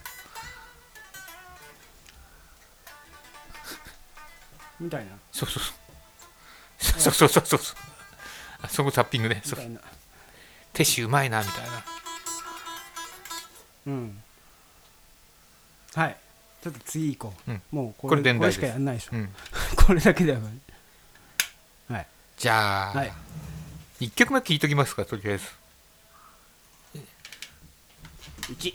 みたいな。 そうそうそうそうそうそうそうあそこタッピングね。そうティッシュうまいなみたいな。 うんはいちょっと次行こう、うん、もうこれこれ伝来です。 これしかやんないでしょ、 うん、 これだけだよはいじゃあ、 はい、 いっきょくめ聴いときますか、とりあえず。 いち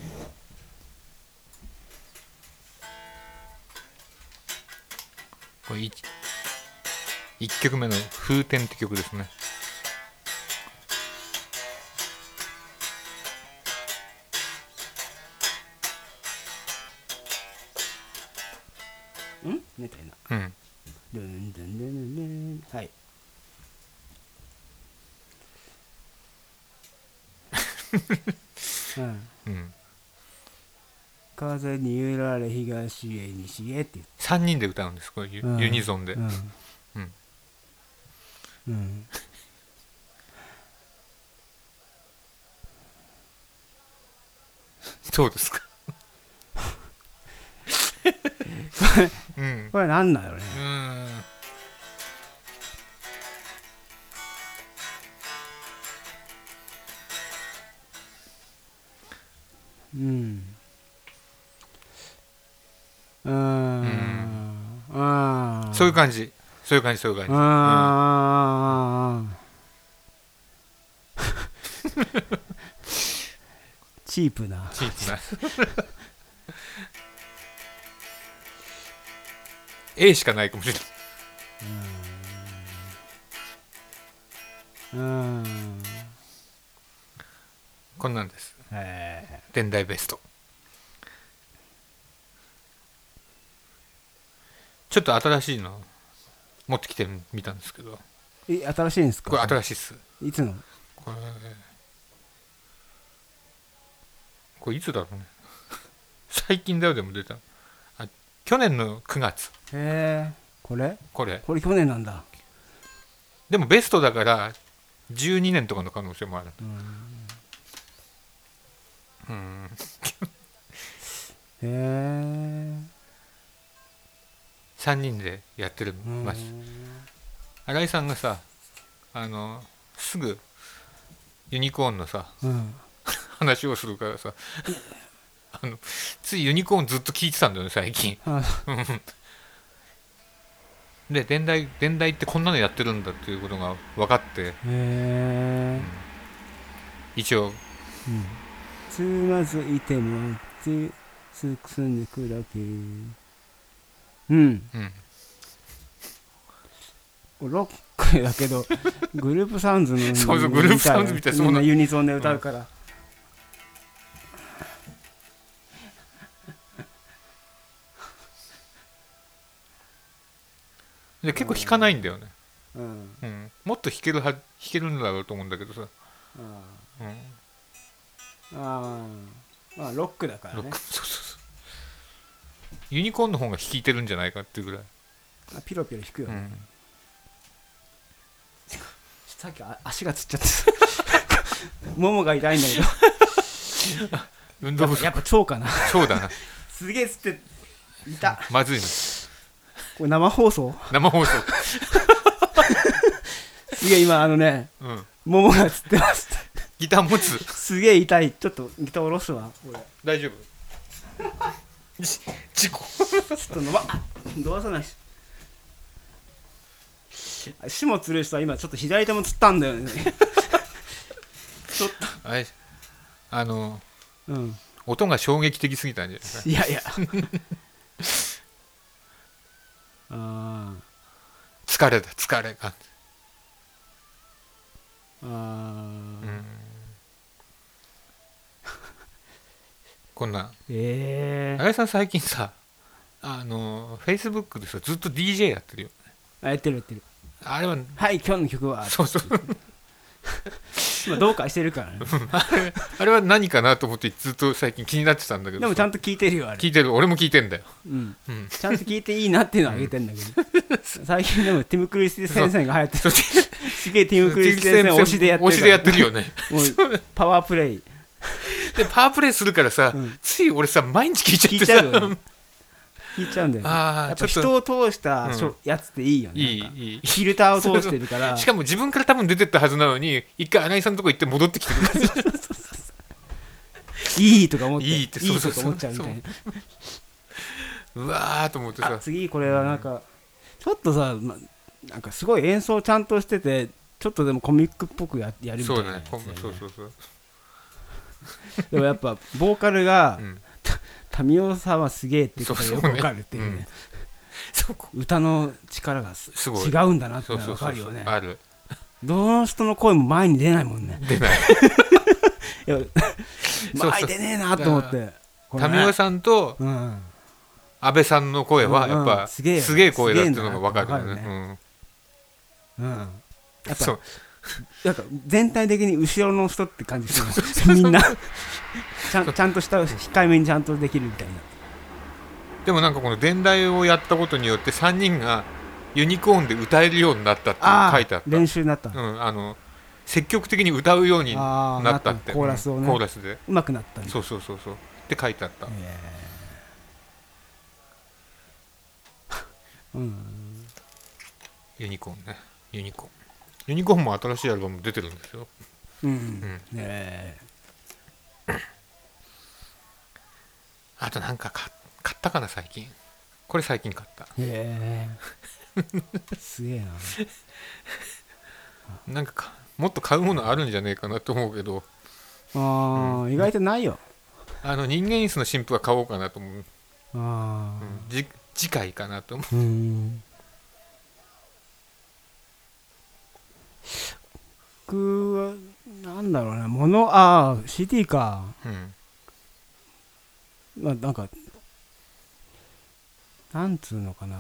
これ 1, いっきょくめの風天って曲ですね。 んみたいな。 うんルンルンルンルンルン。はい。うんうん、 風に揺られ東へ西へって言ってさんにんで歌うんです、これユ、 うん、 ユニゾンで。 うんうんうん、 そうですか。 これ、 うん、 これなんだろうね。 うーんうんうーんあーそういう感じ、そういう感じ、そういう感じ。 あーチープなチープなA しかないかもしれない。 うーんこんなんです、 へ現代ベスト。ちょっと新しいの持ってきてみたんですけど、 ーえ新しいんですか？ これ新しいっす。 いつの？ これこれいつだろうね最近だよ。でも出たあ去年のくがつ。 へえこれこれこれ去年なんだ。 でもベストだからじゅうにねんとかの可能性もある。 うんうんへえさんにんでやってるます。新井さんがさ、あのすぐユニコーンのさ、 うん、 話をするからさあのついユニコーンずっと聞いてたんだよね最近。で電台電台ってこんなのやってるんだっていうことが分かって、 へえ、 うん、一応、 うん、つまずいてもつすくんでくだけ。うん、うん、ロックだけどグループサウンズのそうそうグループサウンズみたいな、 みんなユニゾンで歌うから、 で結構弾かないんだよね、 うんうん、もっと弾けるは弾けるんだろうと思うんだけどさ、 あ、 うん、 あまあロックだからね。 ロックそうそうそうユニコーンの方が弾いてるんじゃないかっていうぐらい、 あピロピロ弾くよね、 うんさっきあ足がつっちゃってももが痛いんだけど運動不足やっぱ腸かなそうだなすげえつって痛まずいのこれ生放送生放送すげえ今あのね、 うん、 ももがつってますギター持つすげえ痛い。ちょっとギター下ろすわこれ。 大丈夫事故ちょっと伸ば伸ばさないし足もつるしさ今ちょっと左手もつったんだよねちょっあれあの、 とうん音が衝撃的すぎたんじゃないですか。 いやいやあ疲れた疲れが、 ああ、 うん、こんなええー、 新井さん最近さあのフェイスブックでさずっと ディージェー やってるよね。 あやってるやってる。 あれははい今日の曲はそうそう今どうかしてるからねあれあれは何かなと思ってずっと最近気になってたんだけど、 でもちゃんと聞いてるよあれ。 聞いてる、俺も聞いてんだよ、 うんうん、 ちゃんと聞いていいなっていうのをあげてんだけど、最近でもティム・クリス先生が流行ってるすげえティム・クリス先生推しでやってる推しでやってるよねもうパワープレイでパワープレイするからさ、うん、つい俺さ毎日聞いちゃってさ聞いちゃうよね聞いちゃうんだよね。 あやっぱ人を通した、うん、やつっていいよね。 いいいいフィルターを通してるからそうそうしかも自分から多分出てったはずなのに一回新井さんのとこ行って戻ってきてるからいいとか思っていいってそうそうそういいとか思っちゃうみたいなうわーと思ってさ次これはなんか、うん、ちょっとさ、ま、 なんかすごい演奏ちゃんとしててちょっとでもコミックっぽく や, やるみたいなやつだよね。 そうだね、そうそうそうでもやっぱボーカルが、 うん、 タミオさんはすげえっていうことがよくわかるっていうね、 そうそうね、 うん、歌の力がすすごい違うんだなってのがわかるよね。 そうそうそうそう、ある。 どの人の声も前に出ないもんね。 出ないいや前に出ねえなと思って、 タミオさんと安倍さんの声はやっぱ、うんうん、すげえ声だっていうのが分かるよね。 うんうん、やっぱなんか全体的に後ろの人って感じするみんなちゃん、ちゃんとした控えめにちゃんとできるみたいな。 でもなんかこの伝来をやったことによってさんにんがユニコーンで歌えるようになったって書いてあった。 練習になった、 うん、あの積極的に歌うようになったって、 コーラスをね、 コーラスでうまくなったんそうそうそうそうって書いてあった、 うん、 ユニコーンね、ユニコーンユニコーンも新しいアルバム出てるんですよ。 うん、うん、えー、 あとなんか買ったかな最近。これ最近買った。へえすげえな。なんかかもっと買うものあるんじゃねえかなと思うけど、 あ、うん、意外とないよ。 あの人間椅子の新譜は買おうかなと思う。 あ、 うん、じ次回かなと思う。 うん、僕はなんだろうね、もの、ああ シーディー か、うん、まあなんかなんつうのかな、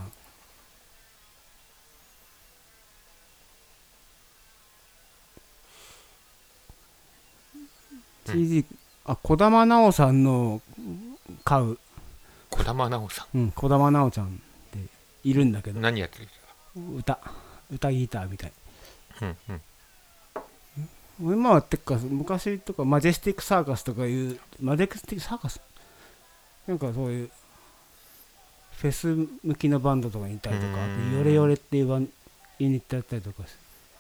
シーディー、あ、児玉奈緒さんの買う。 児玉奈緒さん、うん、児玉奈緒ちゃんっているんだけど、 何やってるんですか？歌歌ギターみたい、 うんうん、今はてか昔とかマジェスティックサーカスとかいうマジェスティックサーカスなんかそういうフェス向きのバンドとかにいたりとか、ヨレヨレっていうバンユニットやったりとか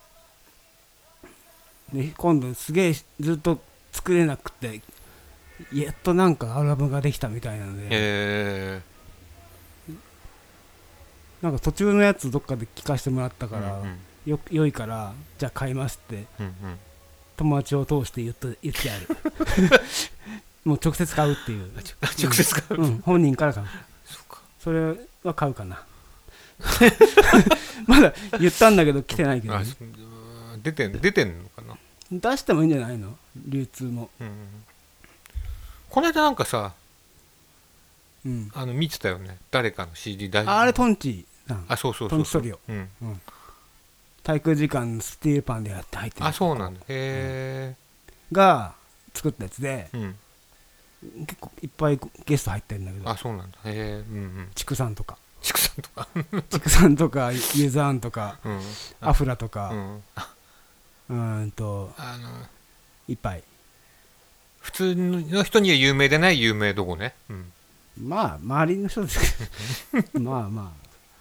で、今度すげえずっと作れなくてやっとなんかアルバムができたみたいなので、 えー、なんか途中のやつどっかで聴かせてもらったから、うんうん、よ良いからじゃあ買いますって、うんうん、友達を通して言っと言ってやるもう直接買うっていう直接買う、 うん、本人から買う。 そうか、 それは買うかなまだ言ったんだけど来てないけど、ね、 出てん出てんのかな。 出してもいいんじゃないの、流通も、うん、 この間なんかさ、 うん、 あの見てたよね、誰かの シーディー 大あれトンチさん、 あ、そうそうそうそう、 トンチトリオ、うんうん、滞空時間スティールパンでやって入ってる。 あ、そうなんだ、へー、が作ったやつで、 うん、 結構いっぱいゲスト入ってるんだけど、 あ、そうなんだ、へー、うんうん、 畜産とか畜産とか畜産とかユザーンとか、うん、アフラとか、うん、うんとあのいっぱい普通の人には有名でない有名どこね、うん、 まあ周りの人ですけどまあまあ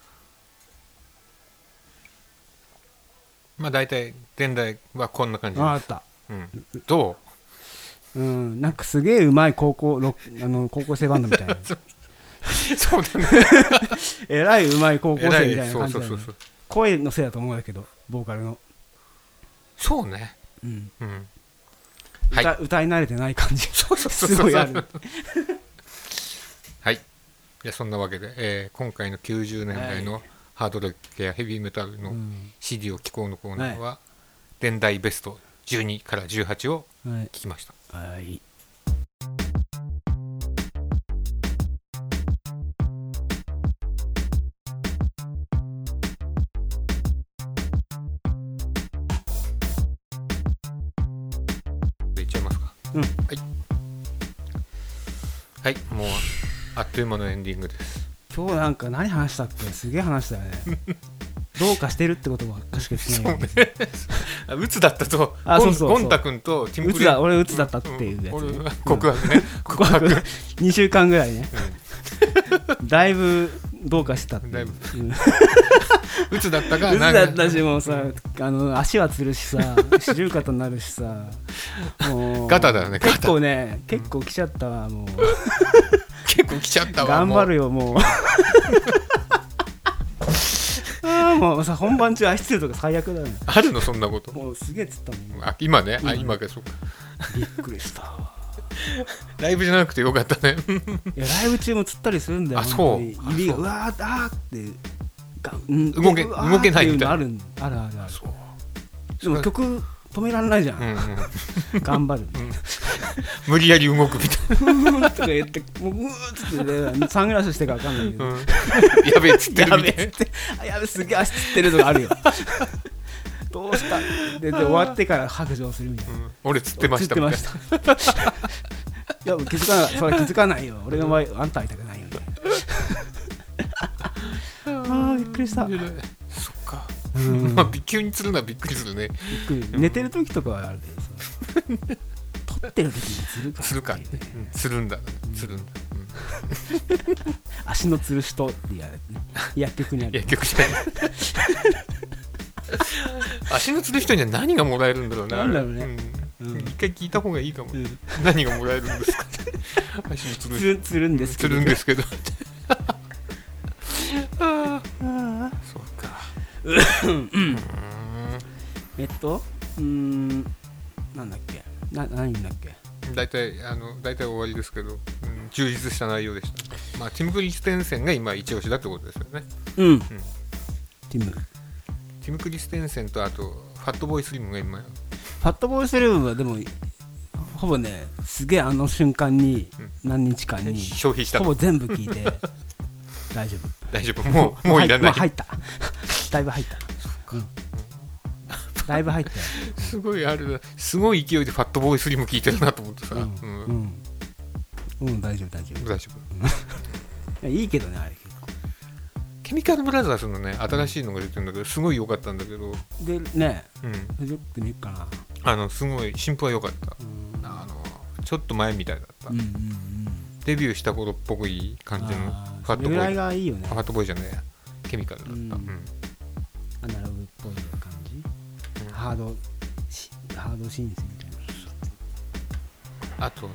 まあ大体現代はこんな感じです。 ああった、 うん、どう、うん、なんかすげえうまい高校ロあの高校生バンドみたいなそうだねえらいうまい高校生みたいな感じだ、ね、そうそうそうそう、声のせいだと思うんだけどボーカルの、 そうね、 うんうん、 歌、はい、歌い慣れてない感じそうそうそうそうすごいあるはい、じゃあそんなわけで、えー、今回のきゅうじゅうねんだいのハードロックやヘビーメタルの シーディー を聴こうのコーナーは、はい、現代ベストじゅうにからじゅうはちを聴きました。 はい、はい、うん、はい、 はい、もうあっという間のエンディングです。 今日なんか何話したっけ、すげえ話したよねどうかしてるってことばっかしかしてないよねうつだったと、 あ、そうそうそう、 ゴンタ君とティムクレイ、 俺うつだったっていうやつ、ね、 うん、告白ね、告白にしゅうかんぐらいね、うん、だいぶどうかしたって、だいぶ、うん、 うつだったか、 うつだったし、もうさ、あの足はつるしさ、四十肩になるしさ、もうガタだよね、 結構ね、結構来ちゃったわ、もう結構来ちゃったわ、 頑張るよ、もうあもさ本番中愛してるとか最悪だよね。 あるのそんなこと。 もうすげえ釣ったもん。 あ今ね、 今あ今かそうか。 びっくりしたわ。 ライブじゃなくてよかったね。 いやライブ中も釣ったりするんだよ。 あそう指がうわーあーってが、うん、 動け動けないみたいな。 あるあるあるある。でも曲止められないじゃん。うんうん、頑張る、うん。 無理やり動くみたいな。とか言ってもううーっつって、ね、サングラスしてから分かんないけど。うん、 やべえ釣ってるみたいな。 やべえ釣ってあやべえすげえ足釣ってるとかあるよ。どうしたでで終わってから白状するみたいな、うん、 俺釣ってましたみたいな。 釣ってましたいや気づかないそれ気づかないよ俺の場合あんた会いたくないよねああびっくりした。 そっか、うん、まあ急に釣るのはびっくりするね。 びっくり寝てる時とかはあるけどさ撮ってる時に釣るから、ね、 釣るか、うん、釣るんだ、うん、釣るんだ、うん、 足の釣る人ってやる、ね、薬局にある薬局じゃない足の釣る人には何がもらえるんだろうね。 なんだろうね、 うんうん、一回聞いた方がいいかも、うん、何がもらえるんですか足の釣る人釣るんですけど、 釣るんですけどああそうかうんえっとうーんなんだっけな何だっけ大体あの大体終わりですけど、うん、充実した内容でした。まあティム・クリステンセンが今一押しだってことですよね。 うん、うん、ティムティム・クリステンセンとあとファットボーイスリムが今。 ファットボーイスリムはでもほぼねすげえあの瞬間に何日間に消費したほぼ全部聞いて大丈夫大丈夫もうもういらない、 まあ、入っただいぶ入った、うん、だいぶ入ったよすごいあるすごい勢いでファットボーイスリム聞いてるなと思ってさ、うんうんうんうん、大丈夫大丈夫大丈夫いやいいけどねあれケミカルブラザーズのね新しいのが出てるんだけどすごい良かったんだけどでねうんちょっと見るかなあのすごい新譜は良かった、うん、あのちょっと前みたいだった、うんうんうん、デビューした頃っぽくいい感じのファットボーイがいいよね。 ファットボーイじゃねえケミカルだった、うんうん、 アナログっぽい感じ、うん、ハードハードシンセみたいな。あとね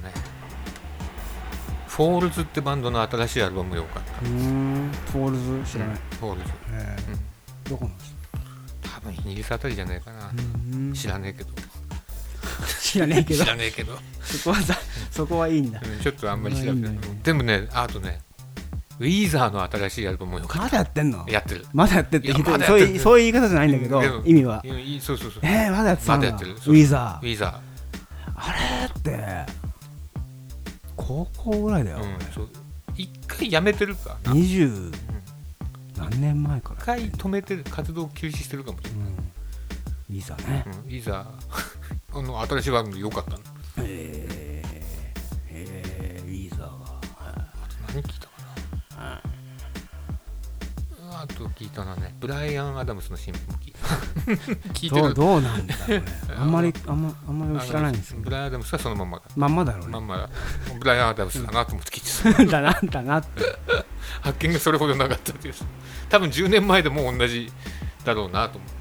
フォールズってバンドの新しいアルバム良かった。 うーんフォールズ知らない、うん、 フォールズ、 えーうん、どこの人？ 多分イギリスあたりじゃないかな。知らねえけど知らねえけど知らねえけどそこはさそこはいいんだ、 うん、ちょっとあんまり調べてない。でもねあとねウィーザーの新しいアルバムも良かった。 まだやってんの？ やってるまだやってってまだそういうそういう言い方じゃないんだけど、うん、意味はそうそうそうえー、まだやってたんだ。 まだやってる。 ウィーザーウィーザーあれって高校ぐらいだよ、うん、 そう一回やめてるかな。 にじゅう何年前から一回止めてる活動休止してるかもしれない、うん、 ウィーザーね、 うん、ウィーザーあの新しい番組良かったの。 えー、えー、ウィーザーが何聞いたかな、うん、あと聞いたのはねブライアン・アダムスの新聞も聞いた聞いてる。 どう、どうなんだこれあんまりあんまあんまり知らないんですよ。 ブライアン・アダムスはそのまんまだ。 まんまだろうね。 まんまだ。ブライアン・アダムスだなと思って聞いてただなだなって発見がそれほどなかったっていう。多分じゅうねんまえでも同じだろうなと思って。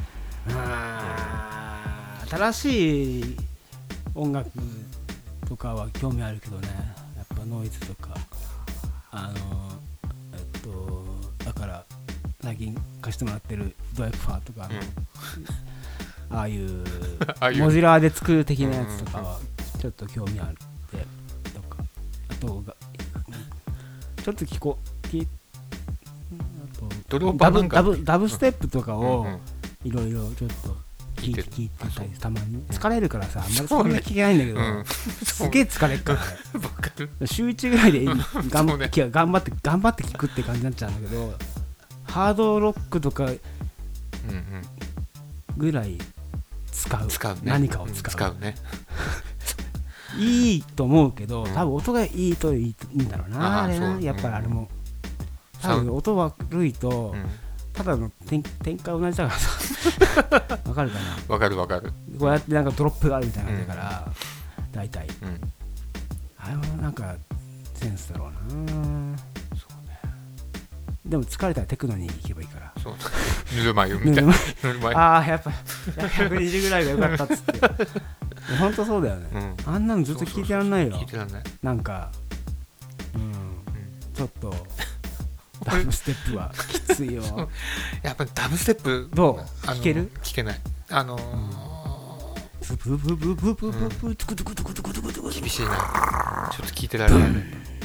あ新しい音楽とかは興味あるけどねやっぱノイズとかあのえっとだから最近貸してもらってるドエプファーとかの、うん、ああいうモジュラーで作る的なやつとかはちょっと興味あるってとかあとがちょっと聞こう聞あとダブダブダブステップとかをいろいろちょっと聞いて聞いてたりたまに疲れるからさあんまりそんな聞けないんだけど、うん、すげえ疲れるからね週いちぐらいで頑張って、ね、頑張って頑張って聞くって感じになっちゃうんだけどハードロックとかぐらい使う、 使うね、 何かを使う、 うん、使うねいいと思うけど、うん、多分音がいいといいんだろうな、あれなやっぱりあれも、うん、多分音悪いと、うん、ただの展開同じだからさわかるかな。 わかるわかる。 こうやってなんかドロップがあるみたいな感じだから、うん、大体、うん、あれはなんかセンスだろうな。そうね。でも疲れたらテクノに行けばいいから。 そうぬるま湯みたいな。ぬるま湯。 ああやっぱひゃくにじゅうぐらいが良かったっつって。本当そうだよね、うん。あんなのずっと聞いてらんないよ。 聞いてらんない。 なんか、うん、うん、ちょっとダブステップはきついよ。 やっぱりダブステップどうあの聞ける？ 聞けない。あのーブブブブブブブブトゥクトゥクトゥクトゥクトゥクトゥク厳しいな。ちょっと聞いてられない。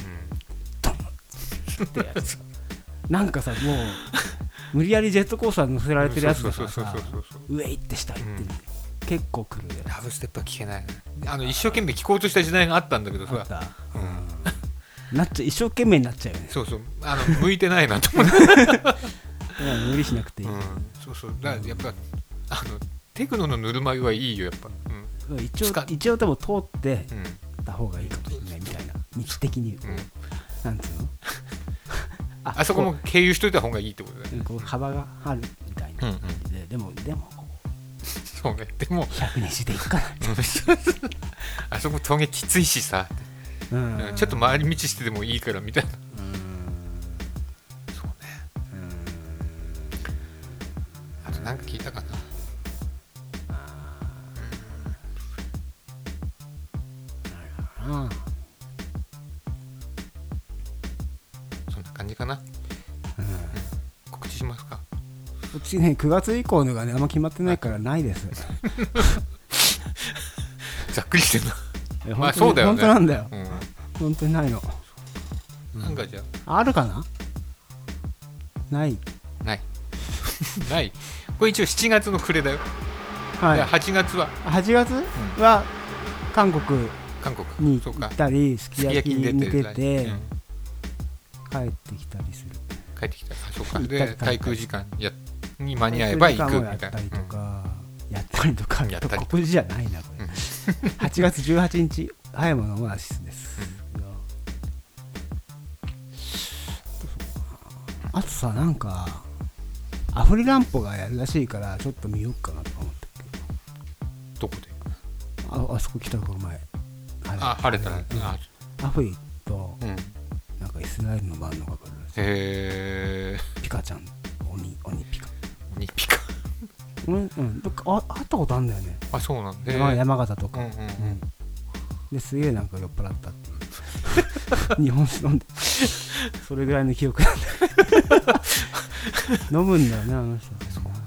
ってやつなんかさ、もう無理やりジェットコースターに乗せられてるやつだからさ、上行って下行ってる、うん、結構来るよ。 ダブステップは聞けない。あの一生懸命聞こうとした時代があったんだけどさ、 うん、なっちゃ一生懸命になっちゃうよね。 そうそう、あの向いてないなと思って無理しなくていい、 うん、そうそう、だからやっぱあのテクノのぬるま湯はいいよやっぱ、 うん、一応一応でも通ってた方がいいかもしれないみたいな、道的に言うと、うん、なんつうのあ, あそこも経由しといた方がいいってことだよね。 こう幅があるみたいな感じで、うんうん、でもでもこうそうね、でもひゃくにじでいくかなあそこ峠きついしさ、うん、ちょっと回り道してでもいいからみたいな。うん、そうね。うん、あとなんか聞いたかな。ああ、そんな感じかな。うんうん、告知しますか。 こっちね、くがつ以降のがねあんま決まってないからないですざっくりしてんな。まあそうだよね、 本当なんだよ、 うん、 本当にないの。 なんかじゃああるかな。ないないないこれ一応しちがつの暮れだよ。はい、はちがつははちがつは韓国韓国に行ったりすき焼きに出てて、うん、帰ってきたりする。 帰ってきたり、あ、そうか。で滞空時間やに間に合えば行くみたいな。 やったりとか、うん、やったりとか、やったり告知じゃないなこれ、うん、はちがつじゅうはちにち早いものオアシスです、うん、あとさ、なんかアフリランポがやるらしいからちょっと見ようかなと思ってるけど。どこで？ あ, あそこ来たこの前、 あ、晴れたら、うん、 アフリと、うん、なんかイスラエルのバンドが来るらしい。 へー、 ピカちゃん、鬼鬼ピカ鬼ピカうん、うん、どっかあ会ったことあるんだよね。 あ、そうなんだ。山形とか、うんうんうんうん、 ですげえなんか酔っ払ったっていう日本酒飲んでそれぐらいの記憶なんだ飲むんだよねあの人。そうか、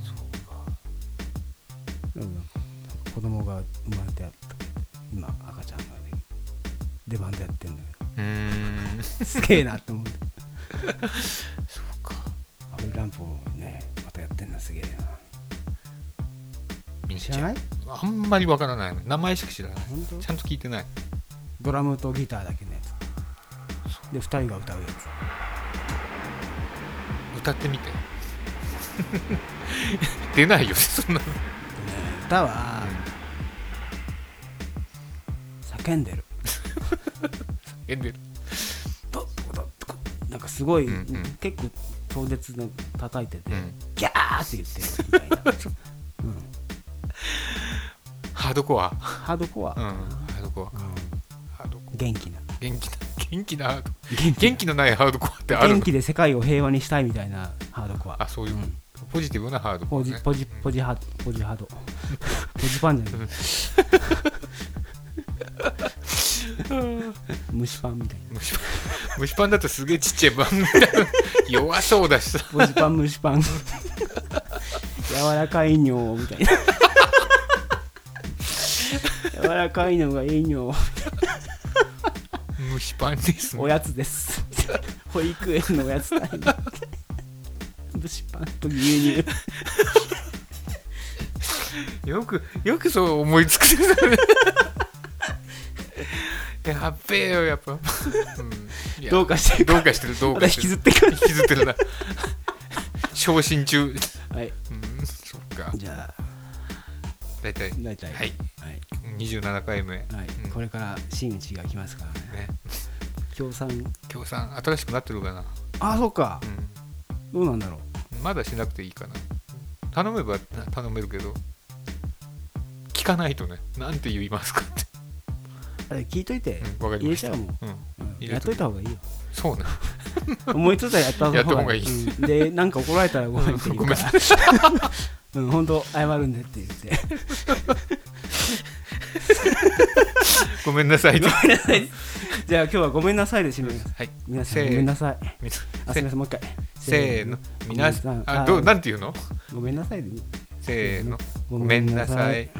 うん、子供が生まれてやった今赤ちゃんがね出番でやってんだけど、うーんすげえなって思ってそうか、 アフリランプをねまたやってんのすげえな。 知らない？あんまりわからない。名前しか知らない。ちゃんと聞いてない。 ドラムとギターだけのやつでふたりが歌うやつ。 歌ってみて出ないよそんなの、ね、 歌は、うん、叫んでる叫んでるなんかすごい、うんうん、結構超絶の叩いてて、うん、ギャーって言ってるみたいな、うん、 ハードコアハードコア、 うん、ハードコアか、うん、 ハードコア元気な元気な元気なハード元気元気のないハードコアってあるの？ 元気で世界を平和にしたいみたいなハードコア。 あ、そういう、うん、ポジティブなハードコア、ね、 ポジポジポジハードポジハードポジパンじゃない蒸しパンみたいな。 蒸しパン蒸しパンだとすげえちっちゃいパンみたいな弱そうだしさ。 ポジパン蒸しパン柔らかいのみたいな柔らかいのがいいの蒸しパンです、ね、 おやつです保育園のおやつタイム蒸しパンと牛乳よくよくそう思いつくやっべえよやっぱ、うん、 どうかしてるどうかしてるどうかしてる引きずってくる引きずってるな昇進中。 はい、 うん、そっか。 じゃあ大体大体はい、はい、にじゅうななかいめ、はい、 うん、これから真打ちが来ますからね。協賛協賛新しくなってるかな。 あ、そうか、うん、どうなんだろう。まだしなくていいかな。頼めば頼めるけど聞かないとね、なんて言いますかってあれ聞いといて、 うん、入れちゃうもん、うんうん、やっといた方がいいよ。 そうね思いついたらやった方がいい。いい、うん、でなんか怒られたらごめんって言うから、うん、本当謝るんでって言ってごめんなさい。 ごめんなさい。じゃあ今日はごめんなさいで締めます。 はい。 皆さんごめんなさい。あ、すみません、もう一回。 せーの。皆さん、あ、どう、なんて言うの？ ごめんなさいで。 せーの。ごめんなさい。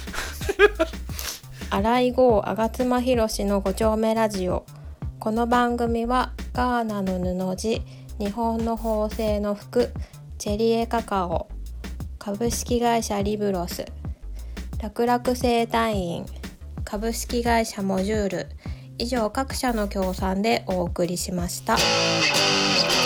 新井郷吾妻弘のご丁目ラジオ。この番組はガーナの布地、日本の縫製の服、チェリエカカオ、株式会社リブロス、楽々生態院、株式会社モジュール、以上各社の協賛でお送りしました。